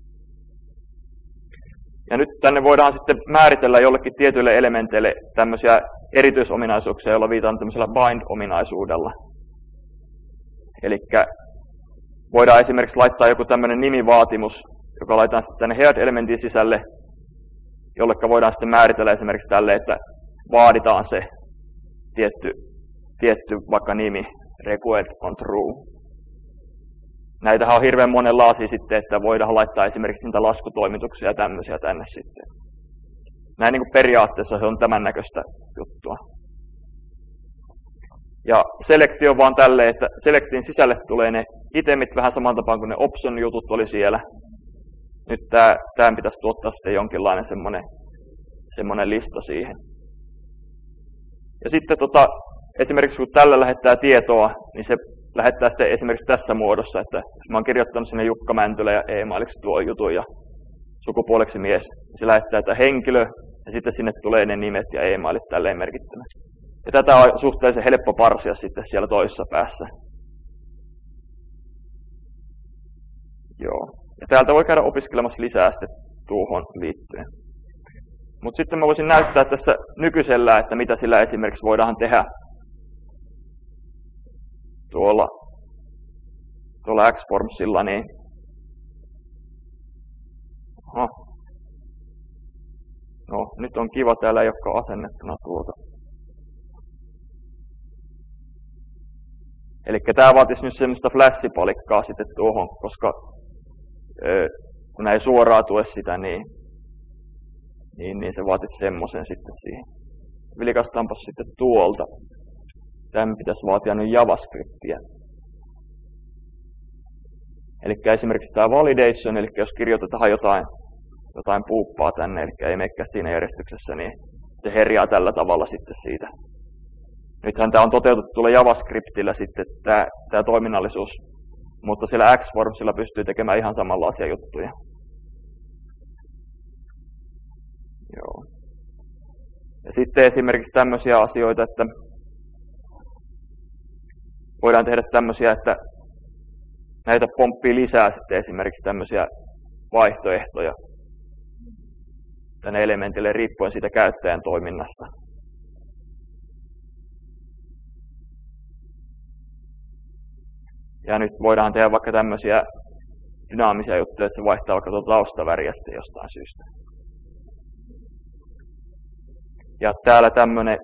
Ja nyt tänne voidaan sitten määritellä jollekin tietyille elementeille tämmöisiä erityisominaisuuksia, joilla viitataan tämmöisellä bind-ominaisuudella. Eli voidaan esimerkiksi laittaa joku tämmöinen nimivaatimus, joka laitetaan sitten tänne head-elementin sisälle, jollekka voidaan sitten määritellä esimerkiksi tälle, että vaaditaan se tietty, tietty vaikka nimi, required on true. näitähän on hirveän monenlaisia sitten, että voidaan laittaa esimerkiksi niitä laskutoimituksia ja tämmöisiä tänne sitten. Näin niin kuin periaatteessa se on tämän näköistä juttua. Ja selektio on vaan tälleen, että selektin sisälle tulee ne itemit vähän saman tapaan kuin ne option-jutut oli siellä. Nyt tää, tämän pitäisi tuottaa sitten jonkinlainen semmoinen, semmoinen lista siihen. Ja sitten tota, esimerkiksi kun tällä lähettää tietoa, niin se lähettää sitten esimerkiksi tässä muodossa, että jos mä oon kirjoittanut sinne Jukka Mäntylä ja e-mailiksi tuo jutun ja sukupuoleksi mies, niin se lähettää tämä henkilö ja sitten sinne tulee ne nimet ja e-mailit tälleen merkittynä. Ja tätä on suhteellisen helppo parsia sitten siellä toisessa päässä. Joo. Ja täältä voi käydä opiskelemassa lisää sitten tuohon liittyen. Mutta sitten mä voisin näyttää tässä nykyisellä, että mitä sillä esimerkiksi voidaan tehdä tuolla, tuolla Xformsilla. Niin. Aha. No, nyt on kiva, täällä ei olekaan asennettuna tuota. Eli tämä vaatisi nyt semmoista flashipalikkaa sitten tuohon, koska ö, kun nämä ei suoraan tue sitä, niin, niin, niin se vaatisi semmoisen sitten siihen. Vilkaistaanpas sitten tuolta. Tämän pitäisi vaatia nyt JavaScriptia. Eli esimerkiksi tämä validation, eli jos kirjoitetaan jotain, jotain puuppaa tänne, eli ei menekään siinä järjestyksessä, niin se herjaa tällä tavalla sitten siitä. Nythän tämä on toteutettu tuolla JavaScriptillä sitten tämä, tämä toiminnallisuus, mutta siellä Xformsilla pystyy tekemään ihan samanlaisia juttuja. Joo. Ja sitten esimerkiksi tämmöisiä asioita, että voidaan tehdä tämmöisiä, että näitä pomppii lisää sitten esimerkiksi tämmöisiä vaihtoehtoja tänne elementille riippuen siitä käyttäjän toiminnasta. Ja nyt voidaan tehdä vaikka tämmöisiä dynaamisia juttuja, että se vaihtaa vaikka tuota taustaväriä sitten jostain syystä. Ja täällä tämmöinen,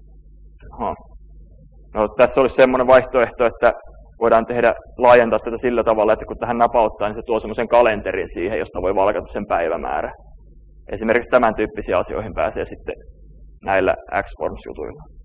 no tässä olisi semmoinen vaihtoehto, että voidaan tehdä, laajentaa tätä sillä tavalla, että kun tähän napauttaa, niin se tuo semmoisen kalenterin siihen, josta voi valkata sen päivämäärä. Esimerkiksi tämän tyyppisiin asioihin pääsee sitten näillä Xforms-jutuilla.